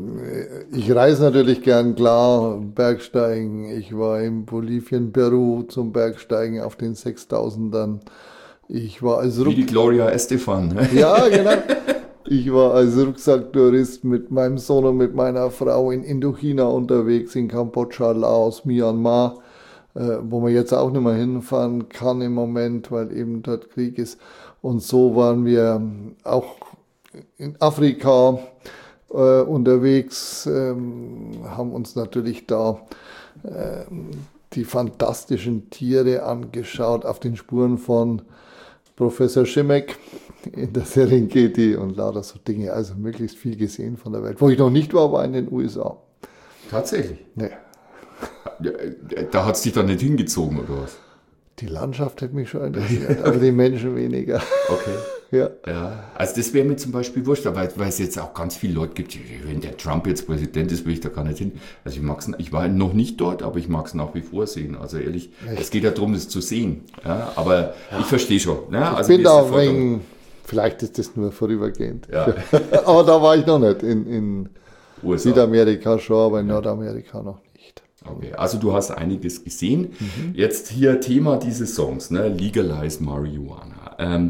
ich reise natürlich gern, klar, Bergsteigen. Ich war in Bolivien, Peru zum Bergsteigen auf den sechstausendern. Ich war als Wie Ruck die Gloria Estefan. Ne? Ja, genau. Ich war als Rucksacktourist mit meinem Sohn und mit meiner Frau in Indochina unterwegs, in Kambodscha, Laos, Myanmar, äh, wo man jetzt auch nicht mehr hinfahren kann im Moment, weil eben dort Krieg ist. Und so waren wir auch in Afrika äh, unterwegs, ähm, haben uns natürlich da äh, die fantastischen Tiere angeschaut, auf den Spuren von Professor Šimek in der Serengeti und lauter so Dinge, also möglichst viel gesehen von der Welt. Wo ich noch nicht war, war in den U S A. Tatsächlich. Nee. Ja, da hat es dich dann nicht hingezogen, oder was? Die Landschaft hätte mich schon interessiert, aber die Menschen weniger. Okay. Ja. Ja, also das wäre mir zum Beispiel wurscht, weil, weil es jetzt auch ganz viele Leute gibt, wenn der Trump jetzt Präsident ist, will ich da gar nicht hin. Also ich mag's, ich war noch nicht dort, aber ich mag es nach wie vor sehen. Also ehrlich, Echt? es geht ja darum, es zu sehen. Ja, aber ja. Ich verstehe schon. Ne? Ich Also bin mir ist da der Vorteil- wegen, vielleicht ist das nur vorübergehend. Ja. Aber da war ich noch nicht. In, in U S A. Südamerika schon, aber in Nordamerika noch nicht. Okay, also du hast einiges gesehen. Mhm. Jetzt hier Thema dieses Songs, ne? Legalize Marihuana. Ähm,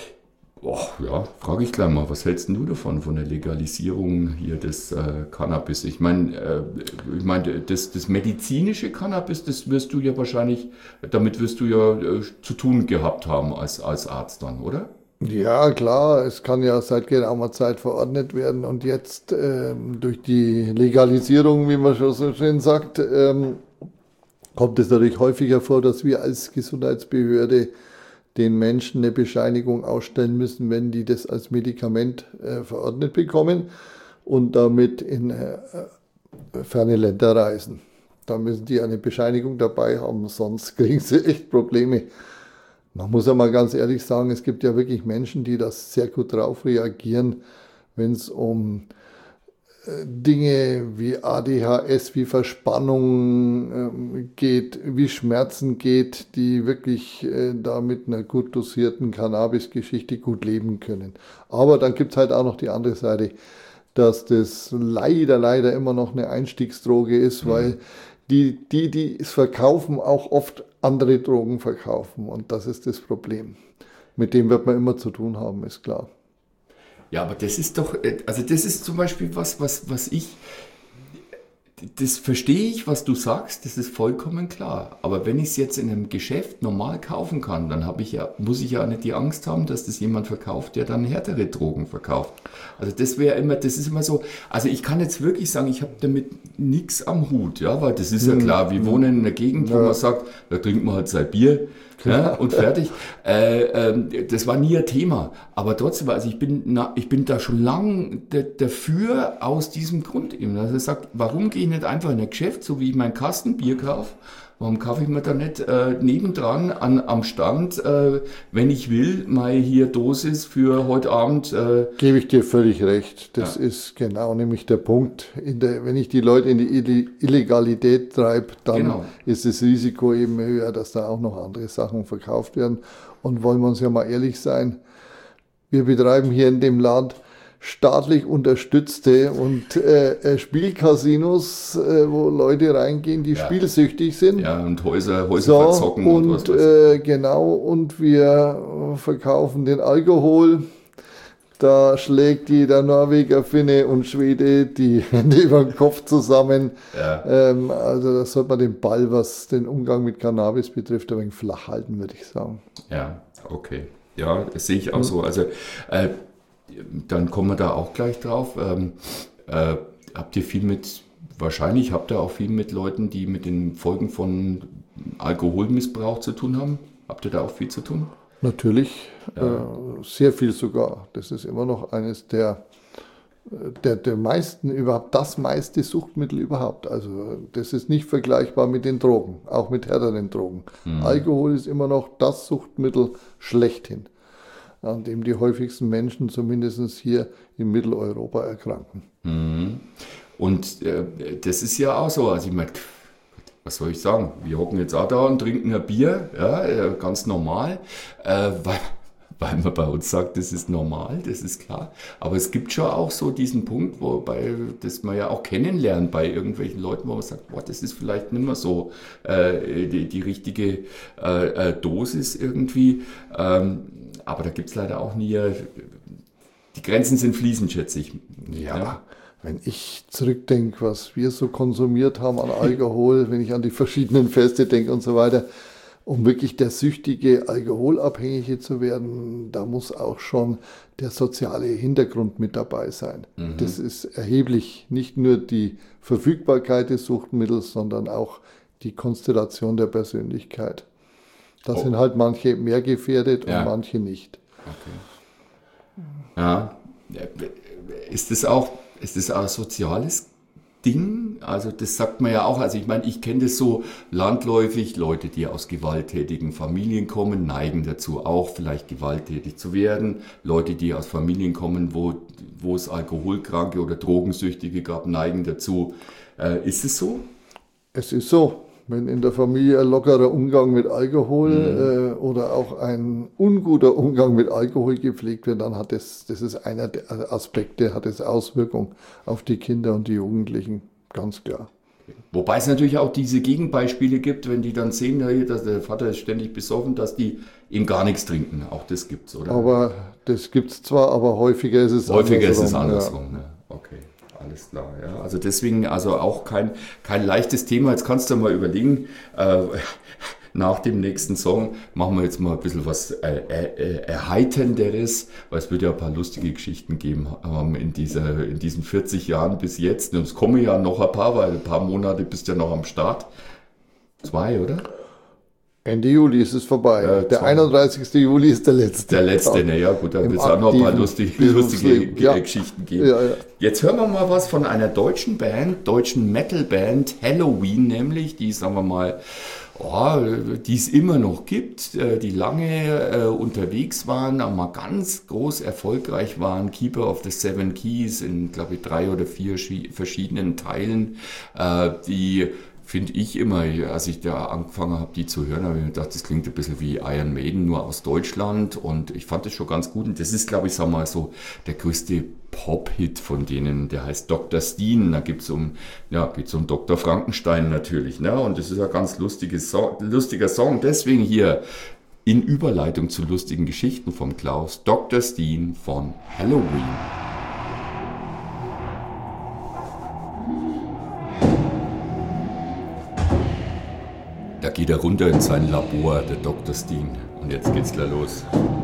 oh, ja, frage ich gleich mal, was hältst denn du davon, von der Legalisierung hier des äh, Cannabis? Ich meine, äh, ich mein, das, das medizinische Cannabis, das wirst du ja wahrscheinlich, damit wirst du ja äh, zu tun gehabt haben als, als Arzt dann, oder? Ja, klar, es kann ja seit geraumer Zeit verordnet werden und jetzt ähm, durch die Legalisierung, wie man schon so schön sagt, ähm, kommt es natürlich häufiger vor, dass wir als Gesundheitsbehörde den Menschen eine Bescheinigung ausstellen müssen, wenn die das als Medikament äh, verordnet bekommen und damit in äh, ferne Länder reisen. Da müssen die eine Bescheinigung dabei haben, sonst kriegen sie echt Probleme. Man muss ja mal ganz ehrlich sagen, es gibt ja wirklich Menschen, die das sehr gut drauf reagieren, wenn es um äh, Dinge wie A D H S, wie Verspannung ähm, geht, wie Schmerzen geht, die wirklich äh, da mit einer gut dosierten Cannabis-Geschichte gut leben können. Aber dann gibt es halt auch noch die andere Seite, dass das leider, leider immer noch eine Einstiegsdroge ist, mhm. weil die, die, die es verkaufen, auch oft andere Drogen verkaufen. Und das ist das Problem. Mit dem wird man immer zu tun haben, ist klar. Ja, aber das ist doch, also das ist zum Beispiel was, was, was ich, das verstehe ich, was du sagst, das ist vollkommen klar. Aber wenn ich es jetzt in einem Geschäft normal kaufen kann, dann habe ich ja, muss ich ja nicht die Angst haben, dass das jemand verkauft, der dann härtere Drogen verkauft. Also das wäre immer, das ist immer so, also ich kann jetzt wirklich sagen, ich habe damit nichts am Hut, ja, weil das ist ja klar, wir wohnen in einer Gegend, wo Ja. man sagt, da trinkt man halt sein Bier. Ja, und fertig. Äh, ähm, das war nie ein Thema. Aber trotzdem, also ich bin, na, ich bin da schon lang d- dafür aus diesem Grund eben. Also ich sage, warum gehe ich nicht einfach in ein Geschäft, so wie ich mein Kasten Bier kaufe? Warum kaufe ich mir da nicht äh, nebendran an, am Stand, äh, wenn ich will, mal hier Dosis für heute Abend? Äh, Gebe ich dir völlig recht. Das Ja. ist genau nämlich der Punkt. In der, wenn ich die Leute in die Illi- Illegalität treibe, dann Genau. ist das Risiko eben höher, dass da auch noch andere Sachen verkauft werden. Und wollen wir uns ja mal ehrlich sein, wir betreiben hier in dem Land staatlich unterstützte und äh, äh, Spielcasinos, äh, wo Leute reingehen, die Ja. spielsüchtig sind. ja, und Häuser, Häuser So, verzocken und, und was weiß ich. äh, genau, und wir äh, verkaufen den Alkohol. Da schlägt jeder Norweger, Finne und Schwede die Hände über den Kopf zusammen. Ja. Ähm, also da sollte man den Ball, was den Umgang mit Cannabis betrifft, ein wenig flach halten, würde ich sagen. Ja, okay. Ja, das sehe ich auch so. Also äh, dann kommen wir da auch gleich drauf. Ähm, äh, habt ihr viel mit, wahrscheinlich habt ihr auch viel mit Leuten, die mit den Folgen von Alkoholmissbrauch zu tun haben? Habt ihr da auch viel zu tun? Natürlich, Ja. äh, sehr viel sogar. Das ist immer noch eines der der, der meisten, überhaupt das meiste Suchtmittel überhaupt. Also das ist nicht vergleichbar mit den Drogen, auch mit härteren Drogen. Mhm. Alkohol ist immer noch das Suchtmittel schlechthin, an dem die häufigsten Menschen zumindest hier in Mitteleuropa erkranken. Mhm. Und äh, das ist ja auch so, also ich meine, was soll ich sagen, wir hocken jetzt auch da und trinken ein Bier, ja, äh, ganz normal, äh, weil, weil man bei uns sagt, das ist normal, das ist klar. Aber es gibt schon auch so diesen Punkt, wobei das man ja auch kennenlernt bei irgendwelchen Leuten, wo man sagt, boah, das ist vielleicht nicht mehr so äh, die, die richtige äh, Dosis irgendwie. Ähm, aber da gibt es leider auch nie, die Grenzen sind fließend, schätze ich. Ja, ja. Wenn ich zurückdenke, was wir so konsumiert haben an Alkohol, wenn ich an die verschiedenen Feste denke und so weiter, um wirklich der süchtige Alkoholabhängige zu werden, da muss auch schon der soziale Hintergrund mit dabei sein. Mhm. Das ist erheblich, nicht nur die Verfügbarkeit des Suchtmittels, sondern auch die Konstellation der Persönlichkeit. Da oh. sind halt manche mehr gefährdet ja. und manche nicht. Okay. Ja, ist das auch, ist das auch ein soziales Ding? Also das sagt man ja auch, also ich meine, ich kenne das so landläufig, Leute, die aus gewalttätigen Familien kommen, neigen dazu auch vielleicht gewalttätig zu werden. Leute, die aus Familien kommen, wo, wo es Alkoholkranke oder Drogensüchtige gab, neigen dazu. Äh, ist es so? Es ist so. Wenn in der Familie ein lockerer Umgang mit Alkohol mhm. äh, oder auch ein unguter Umgang mit Alkohol gepflegt wird, dann hat das, das ist einer der Aspekte, hat es Auswirkungen auf die Kinder und die Jugendlichen, ganz klar. Wobei es natürlich auch diese Gegenbeispiele gibt, wenn die dann sehen, dass der Vater ist ständig besoffen, dass die eben gar nichts trinken. Auch das gibt's, oder? Aber das gibt's zwar, aber häufiger ist es häufiger andersrum. Häufiger ist es andersrum, ja. ne? Okay. Alles klar, ja. Also deswegen, also auch kein, kein leichtes Thema. Jetzt kannst du mal überlegen, äh, nach dem nächsten Song machen wir jetzt mal ein bisschen was äh, äh, Erheiternderes, weil es wird ja ein paar lustige Geschichten geben ähm, in, dieser, in diesen vierzig Jahren bis jetzt. Und es kommen ja noch ein paar, weil ein paar Monate bist du ja noch am Start. Zwei, oder? Ende Juli ist es vorbei. Äh, der einunddreißigste Juli ist der letzte. Der letzte, ne, ja gut, da wird es auch noch ein paar lustige, lustige ja. Geschichten geben. Ja, ja. Jetzt hören wir mal was von einer deutschen Band, deutschen Metal-Band, Helloween nämlich, die, sagen wir mal, oh, die es immer noch gibt, die lange äh, unterwegs waren, aber mal ganz groß erfolgreich waren. Keeper of the Seven Keys in, glaube ich, drei oder vier verschiedenen Teilen, äh, die finde ich immer, als ich da angefangen habe, die zu hören, habe ich mir gedacht, das klingt ein bisschen wie Iron Maiden, nur aus Deutschland, und ich fand das schon ganz gut. Und das ist, glaube ich, sag mal so der größte Pop-Hit von denen, der heißt Doktor Steen. Da geht's um, ja, geht's um Doktor Frankenstein natürlich, ne? Und das ist ein ganz lustiges so- lustiger Song. Deswegen hier in Überleitung zu lustigen Geschichten vom Klaus, Doktor Steen von Helloween. Da geht er runter in sein Labor, der Doktor Steen. Und jetzt geht's gleich los.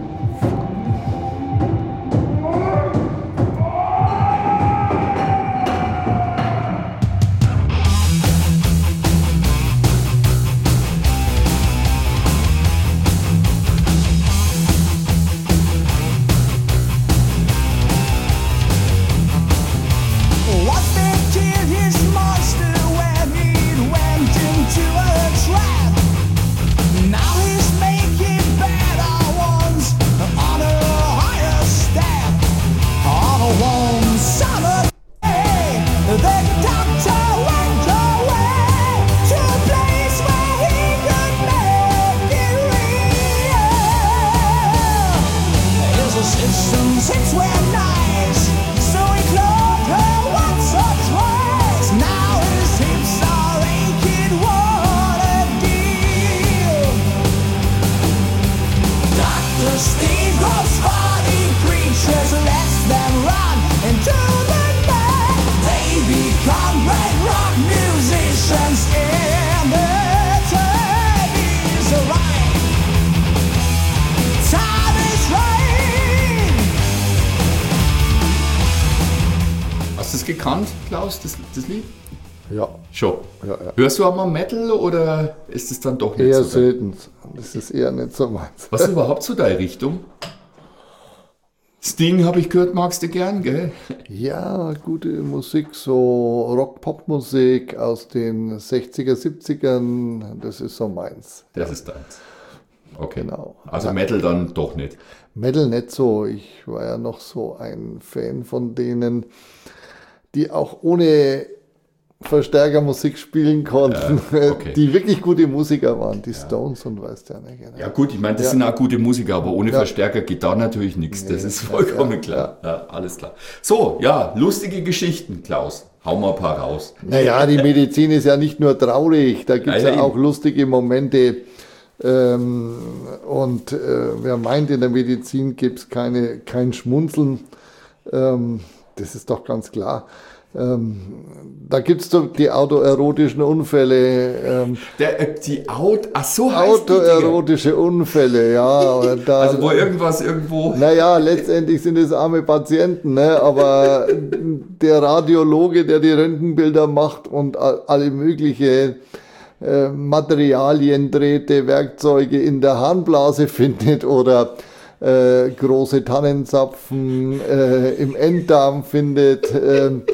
Gekannt, Klaus, das, das Lied? Ja. Schon. Ja, ja. Hörst du auch mal Metal oder ist es dann doch nicht eher so? Eher selten. Das ist eher nicht so meins. Was ist überhaupt so deine Richtung? Sting habe ich gehört, magst du gern, gell? Ja, gute Musik, so Rock-Pop-Musik aus den sechziger, siebzigern, das ist so meins. Das ist deins. Okay. Genau. Also Ja. Metal dann doch nicht. Metal nicht so. Ich war ja noch so ein Fan von denen, die auch ohne Verstärker Musik spielen konnten, Ja, okay. die wirklich gute Musiker waren, die Stones und weißt ja nicht. Genau. Ja gut, ich meine, das Ja. sind auch gute Musiker, aber ohne Ja. Verstärker geht da natürlich nichts. Das Nee, ist vollkommen ja, klar. Ja, alles klar. So, ja, lustige Geschichten, Klaus. Hau mal ein paar raus. Naja, die Medizin ist ja nicht nur traurig, da gibt es Ja, ja, ja, auch eben. lustige Momente. Ähm, und äh, wer meint, in der Medizin gibt es keine, kein Schmunzeln, ähm, das ist doch ganz klar. Ähm, da gibt es doch die autoerotischen Unfälle, ähm, Der, äh, die Out, ach so heißt die Dinge. autoerotische Unfälle, ja. aber Da, Also wo irgendwas irgendwo... Naja, letztendlich sind es arme Patienten, ne? Aber der Radiologe, der die Röntgenbilder macht und a- alle mögliche äh, Materialien, Drähte, Werkzeuge in der Harnblase findet oder äh, große Tannenzapfen äh, im Enddarm findet, ähm,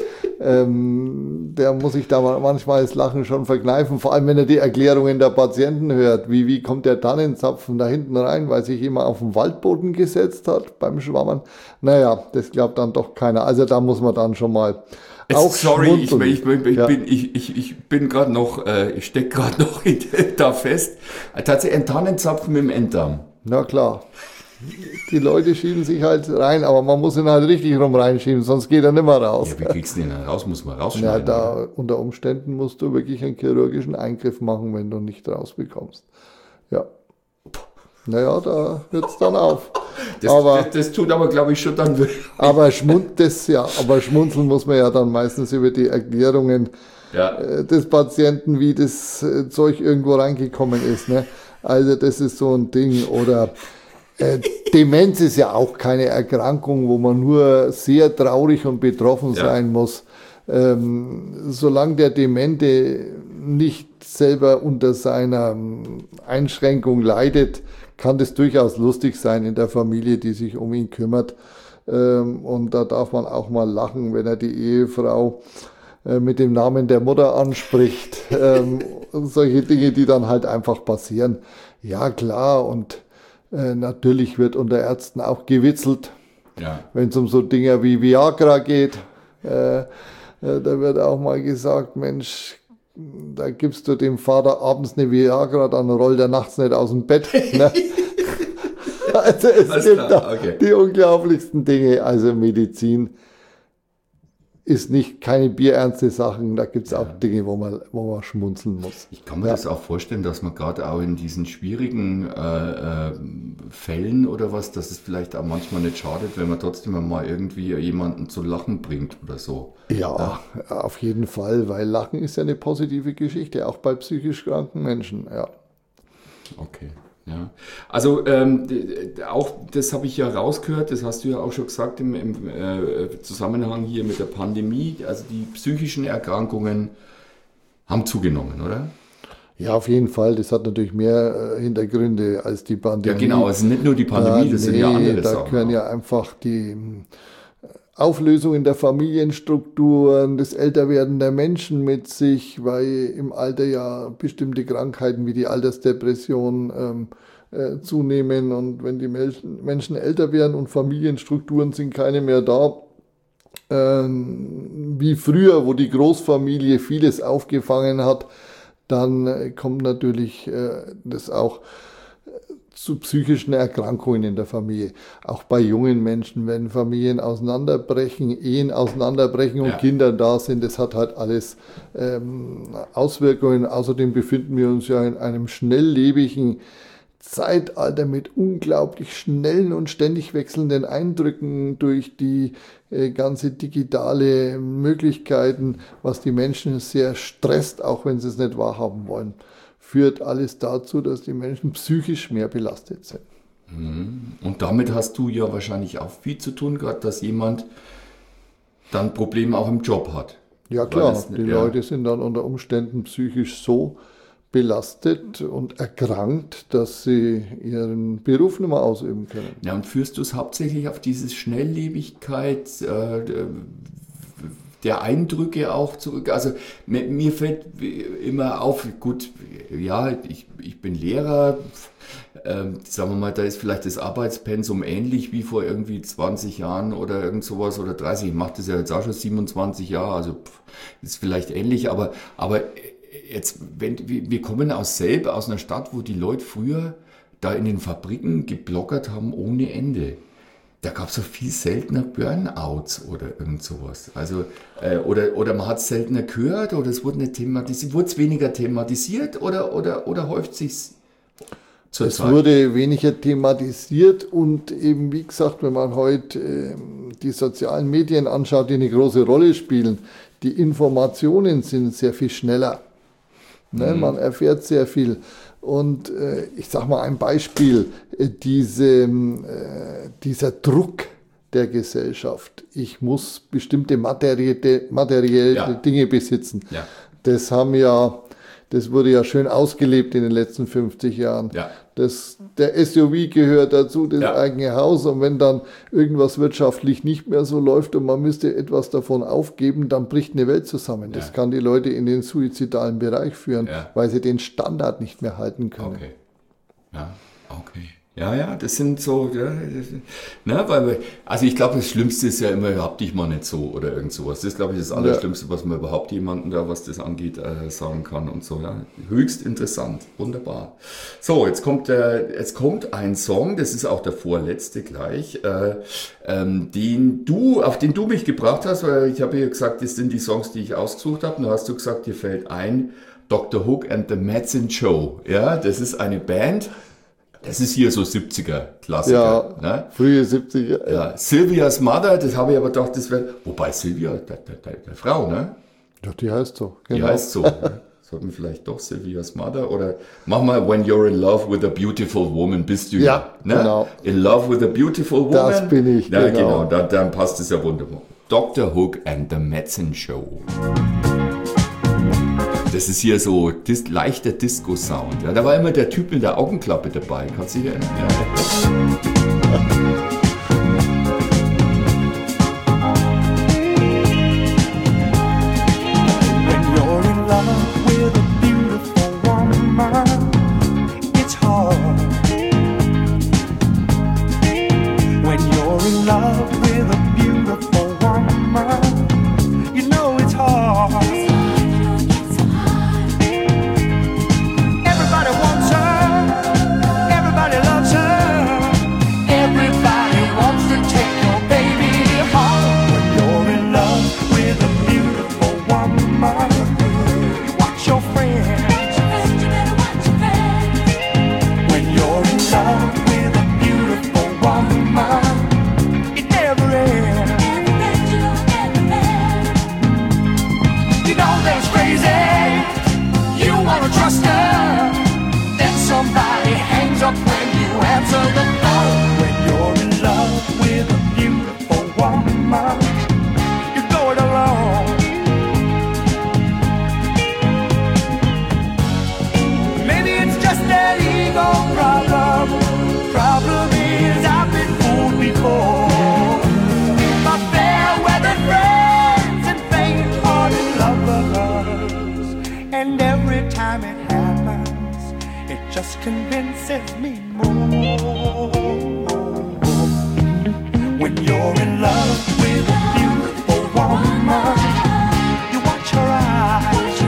ähm, der muss sich da manchmal das Lachen schon verkneifen, vor allem wenn er die Erklärungen der Patienten hört. Wie, wie kommt der Tannenzapfen da hinten rein, weil sich jemand auf den Waldboden gesetzt hat beim Schwammen? Naja, das glaubt dann doch keiner. Also da muss man dann schon mal auch Sorry, ich, schmunzeln. ich, bin- ich Ja. bin, ich, ich, ich bin gerade noch, äh, ich stecke gerade noch in, da fest. Tatsächlich ein Tannenzapfen im Enddarm. Na klar. Die Leute schieben sich halt rein, aber man muss ihn halt richtig rum reinschieben, sonst geht er nicht mehr raus. Ja, wie kriegst du den dann raus? Muss man Ja, rausschneiden. da oder? unter Umständen musst du wirklich einen chirurgischen Eingriff machen, wenn du nicht rausbekommst. Ja. Naja, da hört's dann auf. Das, aber, das, das tut aber, glaube ich, schon dann weh. aber, schmun das, ja, aber schmunzeln muss man ja dann meistens über die Erklärungen Ja. äh, des Patienten, wie das äh, Zeug irgendwo reingekommen ist. Ne? Also das ist so ein Ding. Oder äh, Demenz ist ja auch keine Erkrankung, wo man nur sehr traurig und betroffen Ja. sein muss. Ähm, solange der Demente nicht selber unter seiner ähm, Einschränkung leidet, kann das durchaus lustig sein in der Familie, die sich um ihn kümmert. Ähm, und da darf man auch mal lachen, wenn er die Ehefrau äh, mit dem Namen der Mutter anspricht. Ähm, und solche Dinge, die dann halt einfach passieren. Ja, klar. Und äh, natürlich wird unter Ärzten auch gewitzelt, Ja. wenn es um so Dinge wie Viagra geht. Äh, äh, da wird auch mal gesagt, Mensch, da gibst du dem Vater abends eine Viagra, dann rollt er nachts nicht aus dem Bett. Ne? Also es Alles gibt klar, da okay. die unglaublichsten Dinge. Also Medizin ist nicht keine bierernste Sachen. Da gibt es auch Dinge, wo man, wo man schmunzeln muss. Ich kann mir Ja. das auch vorstellen, dass man gerade auch in diesen schwierigen äh, äh, Fällen oder was, dass es vielleicht auch manchmal nicht schadet, wenn man trotzdem mal irgendwie jemanden zu lachen bringt oder so. Ja, auf jeden Fall, weil Lachen ist ja eine positive Geschichte, auch bei psychisch kranken Menschen. Ja. Okay. Ja, also ähm, d- d- auch das habe ich ja rausgehört, das hast du ja auch schon gesagt im, im äh, Zusammenhang hier mit der Pandemie, also die psychischen Erkrankungen haben zugenommen, oder? Ja, auf jeden Fall. Das hat natürlich mehr äh, Hintergründe als die Pandemie. Ja genau, es ist nicht nur die Pandemie, das sind ja nee, andere da Sachen. gehören auch. ja einfach die äh, Auflösungen der Familienstrukturen, das Älterwerden der Menschen mit sich, weil im Alter ja bestimmte Krankheiten wie die Altersdepression ähm, äh, zunehmen und wenn die Menschen, Menschen älter werden und Familienstrukturen sind keine mehr da, ähm, wie früher, wo die Großfamilie vieles aufgefangen hat, dann äh, kommt natürlich äh, das auch zu psychischen Erkrankungen in der Familie. Auch bei jungen Menschen, wenn Familien auseinanderbrechen, Ehen auseinanderbrechen und Ja. Kinder da sind, das hat halt alles ähm, Auswirkungen. Außerdem befinden wir uns ja in einem schnelllebigen Zeitalter mit unglaublich schnellen und ständig wechselnden Eindrücken durch die äh, ganze digitale Möglichkeiten, was die Menschen sehr stresst, auch wenn sie es nicht wahrhaben wollen, führt alles dazu, dass die Menschen psychisch mehr belastet sind. Und damit hast du ja wahrscheinlich auch viel zu tun, gerade dass jemand dann Probleme auch im Job hat. Ja Weil klar, es- die ja. Leute sind dann unter Umständen psychisch so belastet und erkrankt, dass sie ihren Beruf nicht mehr ausüben können. Ja, und führst du es hauptsächlich auf diese Schnelllebigkeit äh, der Eindrücke auch zurück? Also mir, mir fällt immer auf, gut, ja, ich, ich bin Lehrer, ähm, sagen wir mal, da ist vielleicht das Arbeitspensum ähnlich wie vor irgendwie zwanzig Jahren oder irgend sowas oder dreißig. Ich mache das ja jetzt auch schon siebenundzwanzig Jahre, also pff, ist vielleicht ähnlich, aber, aber jetzt, wenn, wir kommen aus Selb, aus einer Stadt, wo die Leute früher da in den Fabriken gebloggert haben ohne Ende. Da gab es so viel seltener Burnouts oder irgend sowas. Also, äh, oder, oder man hat es seltener gehört oder es wurde nicht thematisiert, wurde es weniger thematisiert oder, oder, oder häuft sich's zur Es Zeit? wurde weniger thematisiert und eben, wie gesagt, wenn man heute äh, die sozialen Medien anschaut, die eine große Rolle spielen, die Informationen sind sehr viel schneller. Ne? Mhm. Man erfährt sehr viel. Und äh, ich sage mal ein Beispiel, äh, diese, äh, dieser Druck der Gesellschaft. Ich muss bestimmte materielle, materielle Ja. Dinge besitzen. Ja. Das haben ja, das wurde ja schön ausgelebt in den letzten fünfzig Jahren. Ja. Das, der S U V gehört dazu, das Ja. eigene Haus. Und wenn dann irgendwas wirtschaftlich nicht mehr so läuft und man müsste etwas davon aufgeben, dann bricht eine Welt zusammen. Das Ja. kann die Leute in den suizidalen Bereich führen, Ja. weil sie den Standard nicht mehr halten können. Okay. Ja, okay. Ja, ja, das sind so, ja, das, ne, weil wir, also ich glaube, das Schlimmste ist ja immer, hab dich mal nicht so oder irgend sowas. Das ist, glaube ich, das Allerschlimmste, was man überhaupt jemandem da, was das angeht, äh, sagen kann und so. Ja. Höchst interessant, wunderbar. So, jetzt kommt der, jetzt kommt ein Song, das ist auch der vorletzte gleich, äh, ähm, den du, auf den du mich gebracht hast, weil ich habe ja gesagt, das sind die Songs, die ich ausgesucht habe. Und da hast du gesagt, dir fällt ein Doktor Hook and the Madsen Show. Ja, das ist eine Band. Das ist hier so siebziger-Klassiker. Ja, Ne? frühe siebziger. Ja, Sylvia's Mother, das habe ich aber gedacht, das wäre, wobei Sylvia, der, der, der, der Frau, ne? Ja, die heißt so. Die Genau. heißt so. Ne? Sollten wir vielleicht doch Sylvia's Mother oder mach mal When You're in Love with a Beautiful Woman, bist du Ja, ne? genau. In Love with a Beautiful Woman. Das bin ich, Ja, genau. genau, dann, dann passt es ja wunderbar. Doktor Hook and the Madsen Show. Das ist hier so dis leichter Disco-Sound. Ja, da war immer der Typ mit der Augenklappe dabei. Kannst du dich erinnern? Ja. When you're in love with a beautiful woman, it's hard. When you're in love with a beautiful woman, you know it's hard. Everybody wants her, everybody loves her, everybody wants to take your baby home. When you're in love with a beautiful woman, you watch your friends. When you're in love with a beautiful woman, it never ends. You know that it's crazy. You wanna trust her, then somebody hangs up when you answer the phone. When you're in love with a beautiful woman, you go it alone. Maybe it's just an ego problem. Problem is I've been fooled before. My fair weather friends and faint-hearted lovers, and every time it happens, it just convinces me more. When you're in love with a beautiful woman, you watch her eyes.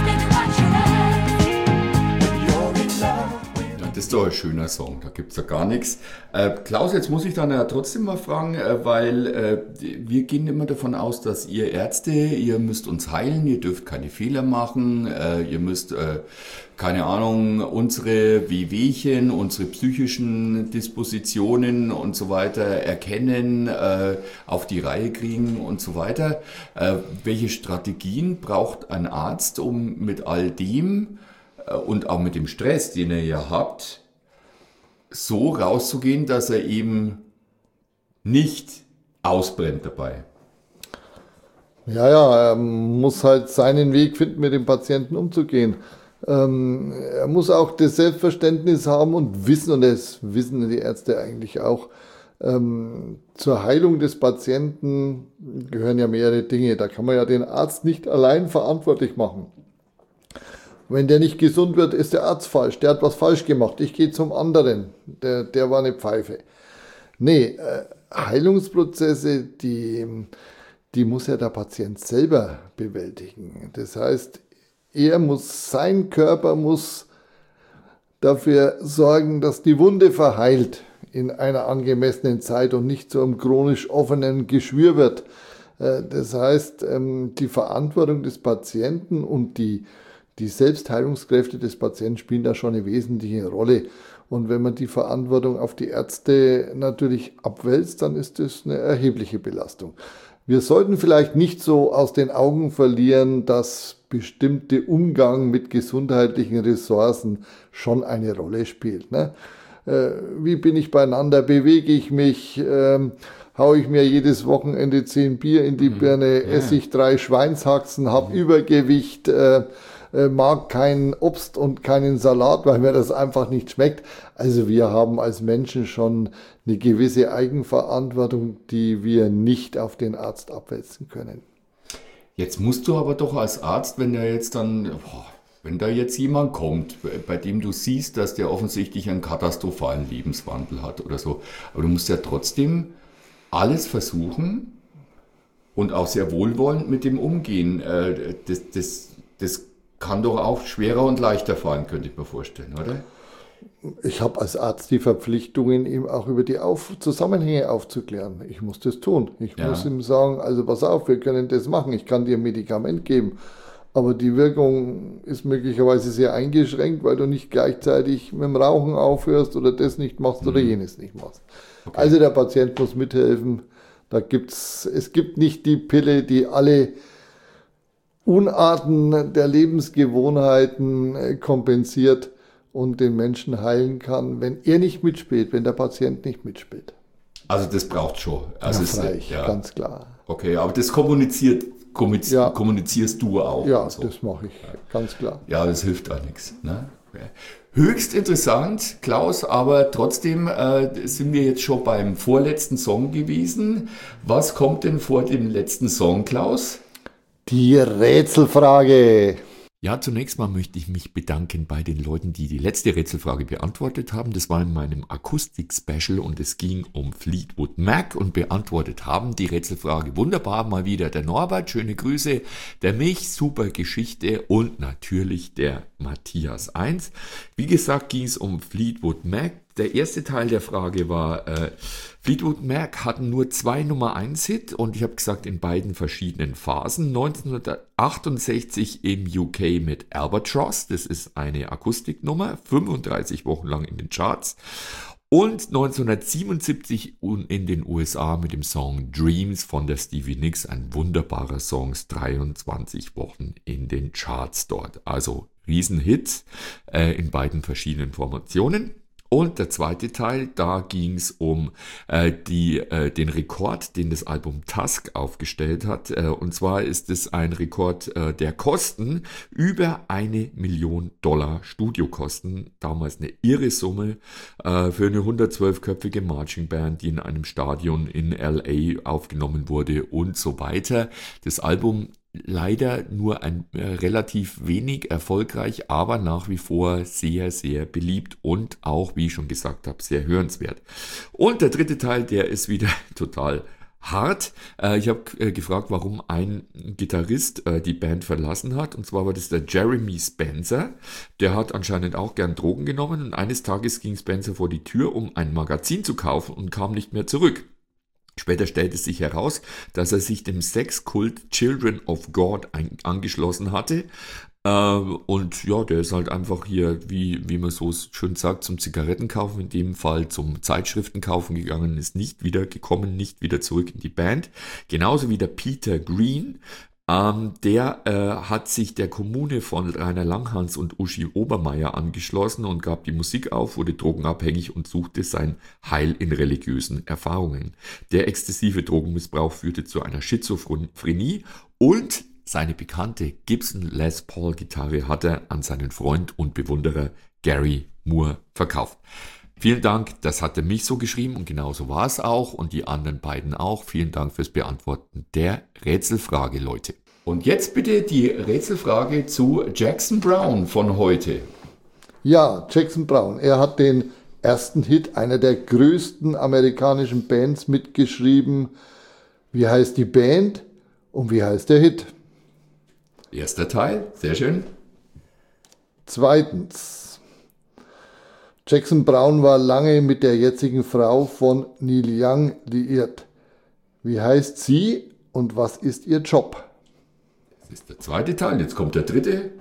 When you're in love with Ja, das ist doch ein schöner Song, da gibt's ja gar nichts. Äh, Klaus, jetzt muss ich dann ja trotzdem mal fragen, äh, weil äh, wir gehen immer davon aus, dass ihr Ärzte, ihr müsst uns heilen, ihr dürft keine Fehler machen, äh, ihr müsst, äh, keine Ahnung, unsere Wehwehchen, unsere psychischen Dispositionen und so weiter erkennen, äh, auf die Reihe kriegen und so weiter. Äh, welche Strategien braucht ein Arzt, um mit all dem äh, und auch mit dem Stress, den ihr ja habt, so rauszugehen, dass er eben nicht ausbrennt dabei? Ja, ja, er muss halt seinen Weg finden, mit dem Patienten umzugehen. Ähm, er muss auch das Selbstverständnis haben und wissen, und das wissen die Ärzte eigentlich auch, ähm, zur Heilung des Patienten gehören ja mehrere Dinge. Da kann man ja den Arzt nicht allein verantwortlich machen. Wenn der nicht gesund wird, ist der Arzt falsch. Der hat was falsch gemacht. Ich gehe zum anderen. Der, der war eine Pfeife. Nee, äh, Heilungsprozesse, die, die muss ja der Patient selber bewältigen. Das heißt, er muss, sein Körper muss dafür sorgen, dass die Wunde verheilt in einer angemessenen Zeit und nicht zu einem chronisch offenen Geschwür wird. Äh, das heißt, ähm, die Verantwortung des Patienten und die Die Selbstheilungskräfte des Patienten spielen da schon eine wesentliche Rolle. Und wenn man die Verantwortung auf die Ärzte natürlich abwälzt, dann ist das eine erhebliche Belastung. Wir sollten vielleicht nicht so aus den Augen verlieren, dass bestimmte Umgang mit gesundheitlichen Ressourcen schon eine Rolle spielt. Ne? Äh, wie bin ich beieinander? Bewege ich mich? Ähm, haue ich mir jedes Wochenende zehn Bier in die Birne? Ja. Esse ich drei Schweinshaxen? Habe Übergewicht? Äh, mag kein Obst und keinen Salat, weil mir das einfach nicht schmeckt. Also wir haben als Menschen schon eine gewisse Eigenverantwortung, die wir nicht auf den Arzt abwälzen können. Jetzt musst du aber doch als Arzt, wenn da jetzt dann, boah, wenn da jetzt jemand kommt, bei dem du siehst, dass der offensichtlich einen katastrophalen Lebenswandel hat oder so, aber du musst ja trotzdem alles versuchen und auch sehr wohlwollend mit dem umgehen. Das, das, das kann doch auch schwerer und leichter fallen, könnte ich mir vorstellen, oder? Ich habe als Arzt die Verpflichtungen, ihm auch über die Auf- Zusammenhänge aufzuklären. Ich muss das tun. Ich ja. muss ihm sagen, also pass auf, wir können das machen. Ich kann dir ein Medikament geben. Aber die Wirkung ist möglicherweise sehr eingeschränkt, weil du nicht gleichzeitig mit dem Rauchen aufhörst oder das nicht machst oder mhm. jenes nicht machst. Okay. Also der Patient muss mithelfen. Da gibt's, es gibt nicht die Pille, die alle Unarten der Lebensgewohnheiten kompensiert und den Menschen heilen kann, wenn er nicht mitspielt, wenn der Patient nicht mitspielt. Also das braucht schon. Also ja, freilich, ja. Ganz klar. Okay, aber das kommuniziert, kommuniz- ja. kommunizierst du auch? Ja, so. Das mache ich, ganz klar. Ja, das hilft auch nichts. Ne? Okay. Höchst interessant, Klaus, aber trotzdem äh, sind wir jetzt schon beim vorletzten Song gewesen. Was kommt denn vor dem letzten Song, Klaus? Die Rätselfrage. Ja, zunächst mal möchte ich mich bedanken bei den Leuten, die die letzte Rätselfrage beantwortet haben. Das war in meinem Akustik-Special und es ging um Fleetwood Mac und beantwortet haben die Rätselfrage wunderbar mal wieder der Norbert, schöne Grüße, der Mich, super Geschichte und natürlich der Matthias eins. Wie gesagt, ging es um Fleetwood Mac. Der erste Teil der Frage war, äh, Fleetwood Mac hatten nur zwei Nummer eins Hit und ich habe gesagt, in beiden verschiedenen Phasen. neunzehnhundertachtundsechzig im U K mit Albatross, das ist eine Akustiknummer, fünfunddreißig Wochen lang in den Charts. Und neunzehnhundertsiebenundsiebzig in den U S A mit dem Song Dreams von der Stevie Nicks, ein wunderbarer Song, dreiundzwanzig Wochen in den Charts dort. Also Riesenhit äh, in beiden verschiedenen Formationen. Und der zweite Teil, da ging es um äh, die, äh, den Rekord, den das Album Tusk aufgestellt hat. Äh, und zwar ist es ein Rekord äh, der Kosten, über eine Million Dollar Studiokosten. Damals eine irre Summe äh, für eine hundertzwölfköpfige Marching Band, die in einem Stadion in L A aufgenommen wurde und so weiter. Das Album leider nur ein äh, relativ wenig erfolgreich, aber nach wie vor sehr, sehr beliebt und auch, wie ich schon gesagt habe, sehr hörenswert. Und der dritte Teil, der ist wieder total hart. Äh, ich habe äh, gefragt, warum ein Gitarrist äh, die Band verlassen hat. Und zwar war das der Jeremy Spencer. Der hat anscheinend auch gern Drogen genommen. Und eines Tages ging Spencer vor die Tür, um ein Magazin zu kaufen und kam nicht mehr zurück. Später stellte es sich heraus, dass er sich dem Sexkult Children of God ein, angeschlossen hatte. Äh, und ja, der ist halt einfach hier, wie, wie man so schön sagt, zum Zigarettenkaufen, in dem Fall zum Zeitschriftenkaufen gegangen, ist nicht wieder gekommen, nicht wieder zurück in die Band. Genauso wie der Peter Green. Ähm, der äh, hat sich der Kommune von Rainer Langhans und Uschi Obermeier angeschlossen und gab die Musik auf, wurde drogenabhängig und suchte sein Heil in religiösen Erfahrungen. Der exzessive Drogenmissbrauch führte zu einer Schizophrenie und seine bekannte Gibson Les Paul Gitarre hat er an seinen Freund und Bewunderer Gary Moore verkauft. Vielen Dank, das hat er mich so geschrieben und genauso war es auch und die anderen beiden auch. Vielen Dank fürs Beantworten der Rätselfrage, Leute. Und jetzt bitte die Rätselfrage zu Jackson Browne von heute. Ja, Jackson Browne, er hat den ersten Hit einer der größten amerikanischen Bands mitgeschrieben. Wie heißt die Band und wie heißt der Hit? Erster Teil, sehr schön. Zweitens, Jackson Browne war lange mit der jetzigen Frau von Neil Young liiert. Wie heißt sie und was ist ihr Job? Das ist der zweite Teil, jetzt kommt der dritte.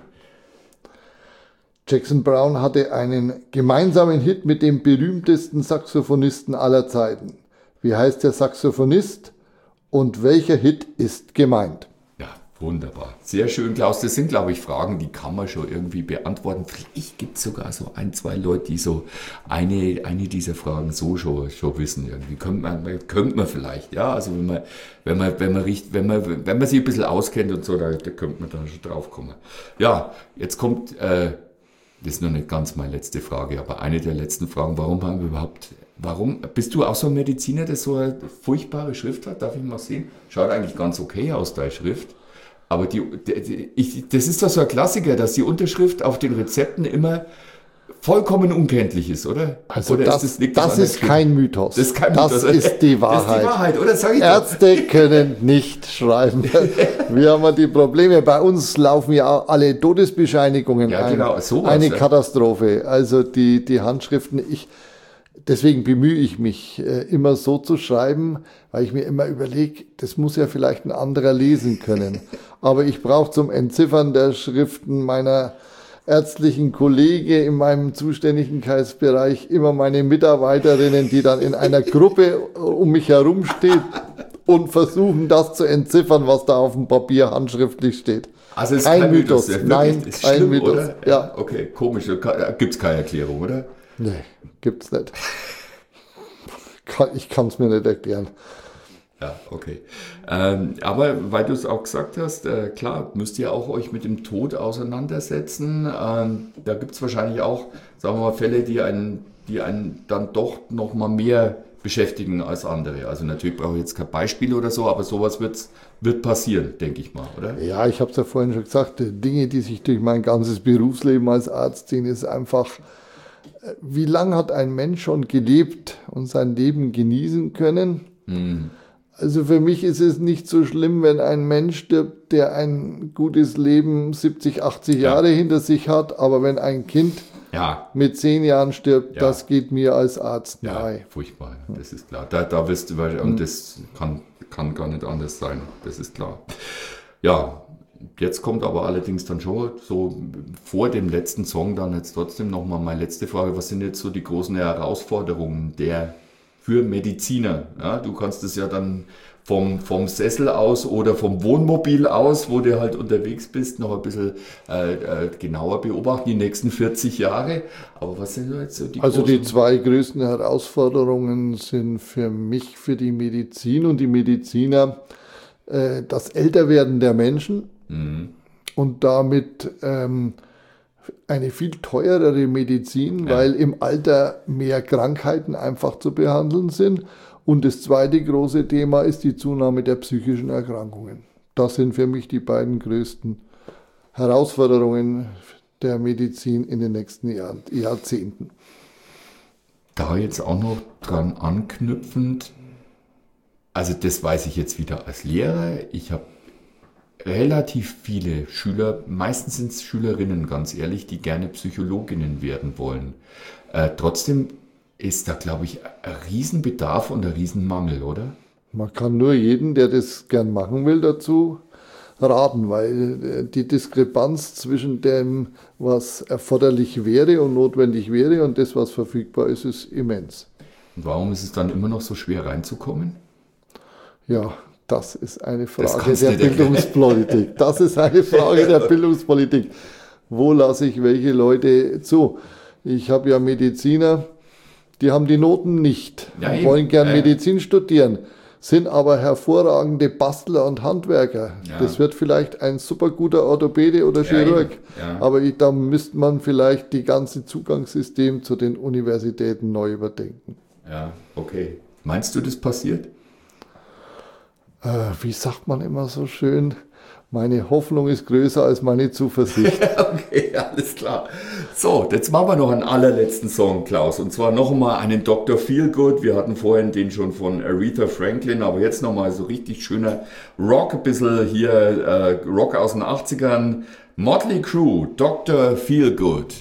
Jackson Browne hatte einen gemeinsamen Hit mit dem berühmtesten Saxophonisten aller Zeiten. Wie heißt der Saxophonist und welcher Hit ist gemeint? Ja, wunderbar. Sehr schön, Klaus. Das sind, glaube ich, Fragen, die kann man schon irgendwie beantworten. Vielleicht gibt es sogar so ein, zwei Leute, die so eine, eine dieser Fragen so schon, schon wissen. Irgendwie könnte man, könnte man vielleicht, ja. Also wenn man, wenn man, wenn man, richt, wenn man, wenn man sich ein bisschen auskennt und so, da, da könnte man dann schon drauf kommen. Ja, jetzt kommt, äh, das ist noch nicht ganz meine letzte Frage, aber eine der letzten Fragen, warum haben wir überhaupt, warum, bist du auch so ein Mediziner, der so eine furchtbare Schrift hat? Darf ich mal sehen? Schaut eigentlich ganz okay aus, deine Schrift. Aber die, die, ich, das ist doch so ein Klassiker, dass die Unterschrift auf den Rezepten immer vollkommen unkenntlich ist, oder? Also oder das, ist das, das ist kein Mythos. Das ist kein Das Mythos. ist die Wahrheit. Das ist die Wahrheit, oder? Sag ich Ärzte können nicht schreiben. Wir haben ja die Probleme. Bei uns laufen ja auch alle Todesbescheinigungen Ja, ein. genau, sowas, Eine ja. Katastrophe. Also die, die Handschriften, ich, deswegen bemühe ich mich, äh, immer so zu schreiben, weil ich mir immer überlege, das muss ja vielleicht ein anderer lesen können. Aber ich brauche zum Entziffern der Schriften meiner ärztlichen Kollege in meinem Zuständigkeitsbereich immer meine Mitarbeiterinnen, die dann in einer Gruppe um mich herum steht und versuchen, das zu entziffern, was da auf dem Papier handschriftlich steht. Also es ist kein kein Mythos. Mythos. Ja, Nein, wirklich, ist kein schlimm, Mythos. oder? Ja. Okay, komisch. Gibt es keine Erklärung, oder? Nee, gibt's nicht. Kann- Ich kann es mir nicht erklären. Ja, okay. Ähm, aber weil du es auch gesagt hast, äh, klar, müsst ihr auch euch mit dem Tod auseinandersetzen. Ähm, da gibt es wahrscheinlich auch, sagen wir mal, Fälle, die einen, die einen dann doch noch mal mehr beschäftigen als andere. Also natürlich brauche ich jetzt kein Beispiel oder so, aber sowas wird's, wird passieren, denke ich mal, oder? Ja, ich habe es ja vorhin schon gesagt, die Dinge, die sich durch mein ganzes Berufsleben als Arzt ziehen, ist einfach, äh, wie lange hat ein Mensch schon gelebt und sein Leben genießen können? Hm. Also für mich ist es nicht so schlimm, wenn ein Mensch stirbt, der ein gutes Leben siebzig, achtzig Ja. Jahre hinter sich hat, aber wenn ein Kind Ja, mit zehn Jahren stirbt, Ja. das geht mir als Arzt ja, nahe. furchtbar, das ist klar. Da, da wirst du, weil- und das kann, kann gar nicht anders sein, das ist klar. Ja, jetzt kommt aber allerdings dann schon so vor dem letzten Song dann jetzt trotzdem nochmal meine letzte Frage. Was sind jetzt so die großen Herausforderungen der für Mediziner? Ja, du kannst es ja dann vom, vom Sessel aus oder vom Wohnmobil aus, wo du halt unterwegs bist, noch ein bisschen äh, äh, genauer beobachten, die nächsten vierzig Jahre. Aber was sind jetzt so die Also die großen... zwei größten Herausforderungen sind für mich, für die Medizin und die Mediziner, äh, das Älterwerden der Menschen Mhm. und damit ähm, eine viel teurere Medizin, Ja. weil im Alter mehr Krankheiten einfach zu behandeln sind. Und das zweite große Thema ist die Zunahme der psychischen Erkrankungen. Das sind für mich die beiden größten Herausforderungen der Medizin in den nächsten Jahr, Jahrzehnten. Da jetzt auch noch dran anknüpfend, also das weiß ich jetzt wieder als Lehrer, ich habe relativ viele Schüler, meistens sind es Schülerinnen, ganz ehrlich, die gerne Psychologinnen werden wollen. Äh, trotzdem ist da, glaube ich, ein Riesenbedarf und ein Riesenmangel, oder? Man kann nur jeden, der das gern machen will, dazu raten, weil äh, die Diskrepanz zwischen dem, was erforderlich wäre und notwendig wäre und das, was verfügbar ist, ist immens. Und warum ist es dann immer noch so schwer reinzukommen? Ja, das ist eine Das Frage kannst der du nicht erklären. Bildungspolitik. Das ist eine Frage der Bildungspolitik. Wo lasse ich welche Leute zu? Ich habe ja Mediziner, die haben die Noten nicht, Ja, eben. wollen gern Ja, ja. Medizin studieren. sind aber hervorragende Bastler und Handwerker. Ja. Das wird vielleicht ein super guter Orthopäde oder Chirurg, Ja. aber ich, da müsste man vielleicht die ganze Zugangssystem zu den Universitäten neu überdenken. Ja, okay. Meinst du, das passiert? Äh, wie sagt man immer so schön? Meine Hoffnung ist größer als meine Zuversicht. Okay, alles klar. So, jetzt machen wir noch einen allerletzten Song, Klaus. Und zwar noch einmal einen Doktor Feelgood. Wir hatten vorhin den schon von Aretha Franklin, aber jetzt nochmal so richtig schöner Rock. Ein bisschen hier äh, Rock aus den achtzigern. Motley Crue, Doktor Feelgood.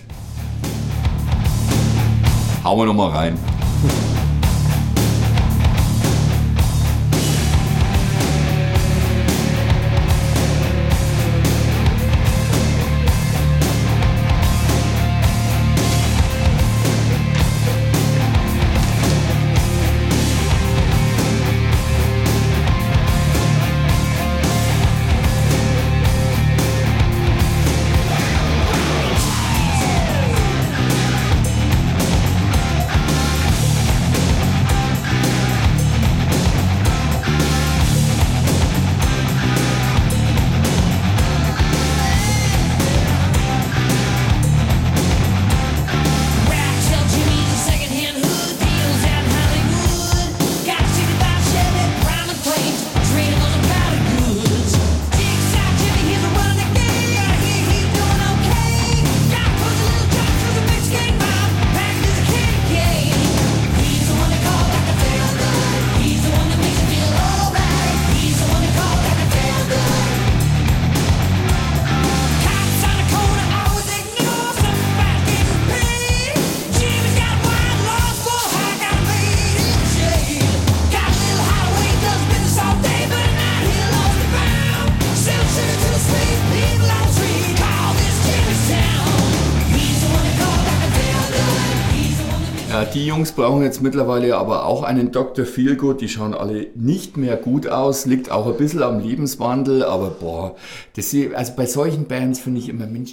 Hauen wir nochmal rein. Die Jungs brauchen jetzt mittlerweile aber auch einen Doktor Feelgood. Die schauen alle nicht mehr gut aus. Liegt auch ein bisschen am Lebenswandel. Aber boah, das hier, also bei solchen Bands finde ich immer, Mensch,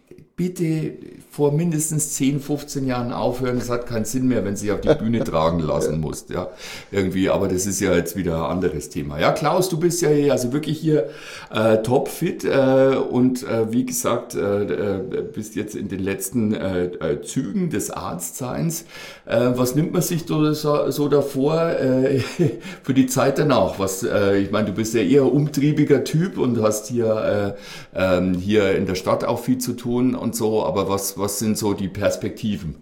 bitte vor mindestens zehn, fünfzehn Jahren aufhören. Das hat keinen Sinn mehr, wenn sie auf die Bühne tragen lassen musst. Ja, irgendwie. Aber das ist ja jetzt wieder ein anderes Thema. Ja, Klaus, du bist ja hier, also wirklich hier äh, topfit äh, und äh, wie gesagt, äh, äh, bist jetzt in den letzten äh, äh, Zügen des Arztseins. Äh, was nimmt man sich so, so davor äh, für die Zeit danach? Was, äh, ich meine, du bist ja eher ein umtriebiger Typ und hast hier, äh, äh, hier in der Stadt auch viel zu tun und so, aber was, was sind so die Perspektiven?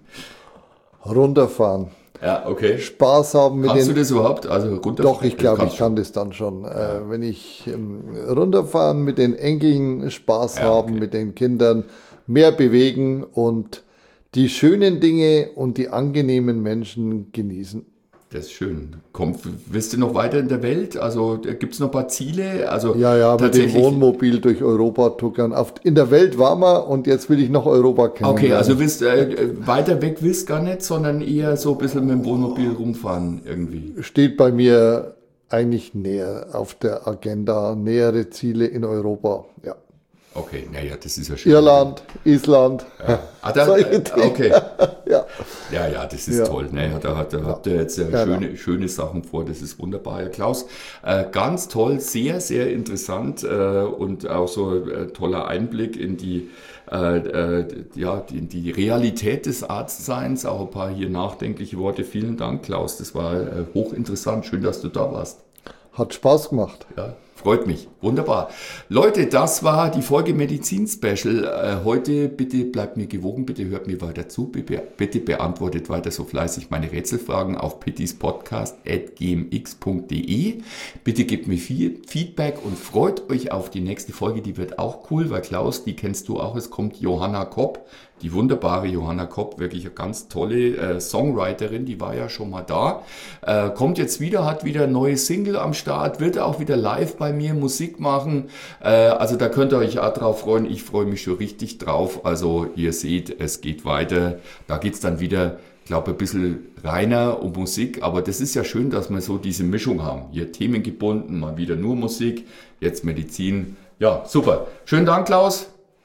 Runterfahren. Ja, okay. Spaß haben mit Kannst den... du das überhaupt? Also runterfahren? Doch, ich glaube, Kannst ich kann das dann schon. Ja. Äh, wenn ich ähm, runterfahren, mit den Enkeln Spaß ja, haben, okay. mit den Kindern mehr bewegen und die schönen Dinge und die angenehmen Menschen genießen. Das ist schön. Kommt, willst du noch weiter in der Welt? Also gibt es noch ein paar Ziele? Also ja, ja, mit dem Wohnmobil durch Europa tuckern. Auf, in der Welt waren wir und jetzt will ich noch Europa kennen. Okay, also willst, äh, weiter weg willst gar nicht, sondern eher so ein bisschen mit dem Wohnmobil rumfahren irgendwie. Steht bei mir eigentlich näher auf der Agenda, nähere Ziele in Europa, ja. Okay, naja, das ist ja schön. Irland, Island. Ja. Ah, da, okay. ja. ja, ja, das ist ja. toll. Ne? Da, da, da habt ihr jetzt äh, ja, schöne, ja. schöne Sachen vor. Das ist wunderbar. Ja, Klaus, äh, ganz toll, sehr, sehr interessant äh, und auch so äh, toller Einblick in die, äh, äh, ja, in die Realität des Arztseins. Auch ein paar hier nachdenkliche Worte. Vielen Dank, Klaus. Das war äh, hochinteressant. Schön, dass du da warst. Hat Spaß gemacht. Ja. Freut mich. Wunderbar. Leute, das war die Folge Medizin Special. Äh, heute bitte bleibt mir gewogen, bitte hört mir weiter zu, bitte, bitte beantwortet weiter so fleißig meine Rätselfragen auf pittispodcast at g m x punkt d e. Bitte gebt mir viel Feedback und freut euch auf die nächste Folge, die wird auch cool, weil Klaus, die kennst du auch, es kommt Johanna Kopp, die wunderbare Johanna Kopp, wirklich eine ganz tolle äh, Songwriterin, die war ja schon mal da, äh, kommt jetzt wieder, hat wieder neue Single am Start, wird auch wieder live bei mir Musik machen, äh, also da könnt ihr euch auch drauf freuen, ich freue mich schon richtig drauf, also ihr seht, es geht weiter, da geht's dann wieder, ich glaube, ein bisschen reiner um Musik, aber das ist ja schön, dass wir so diese Mischung haben, hier themengebunden, mal wieder nur Musik, jetzt Medizin, ja, super, schönen Dank, Klaus.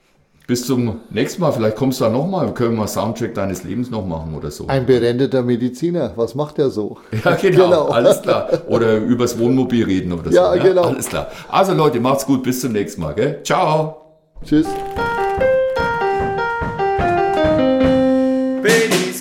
bis zum nächsten Mal. Vielleicht kommst du da nochmal. Können wir mal Soundtrack deines Lebens noch machen oder so. Ein berendeter Mediziner, was macht er so? Ja, genau, Genau. alles klar. Oder übers Wohnmobil reden oder so. Ja, genau. Alles klar. Also Leute, macht's gut, bis zum nächsten Mal. Gell? Ciao. Tschüss. Baby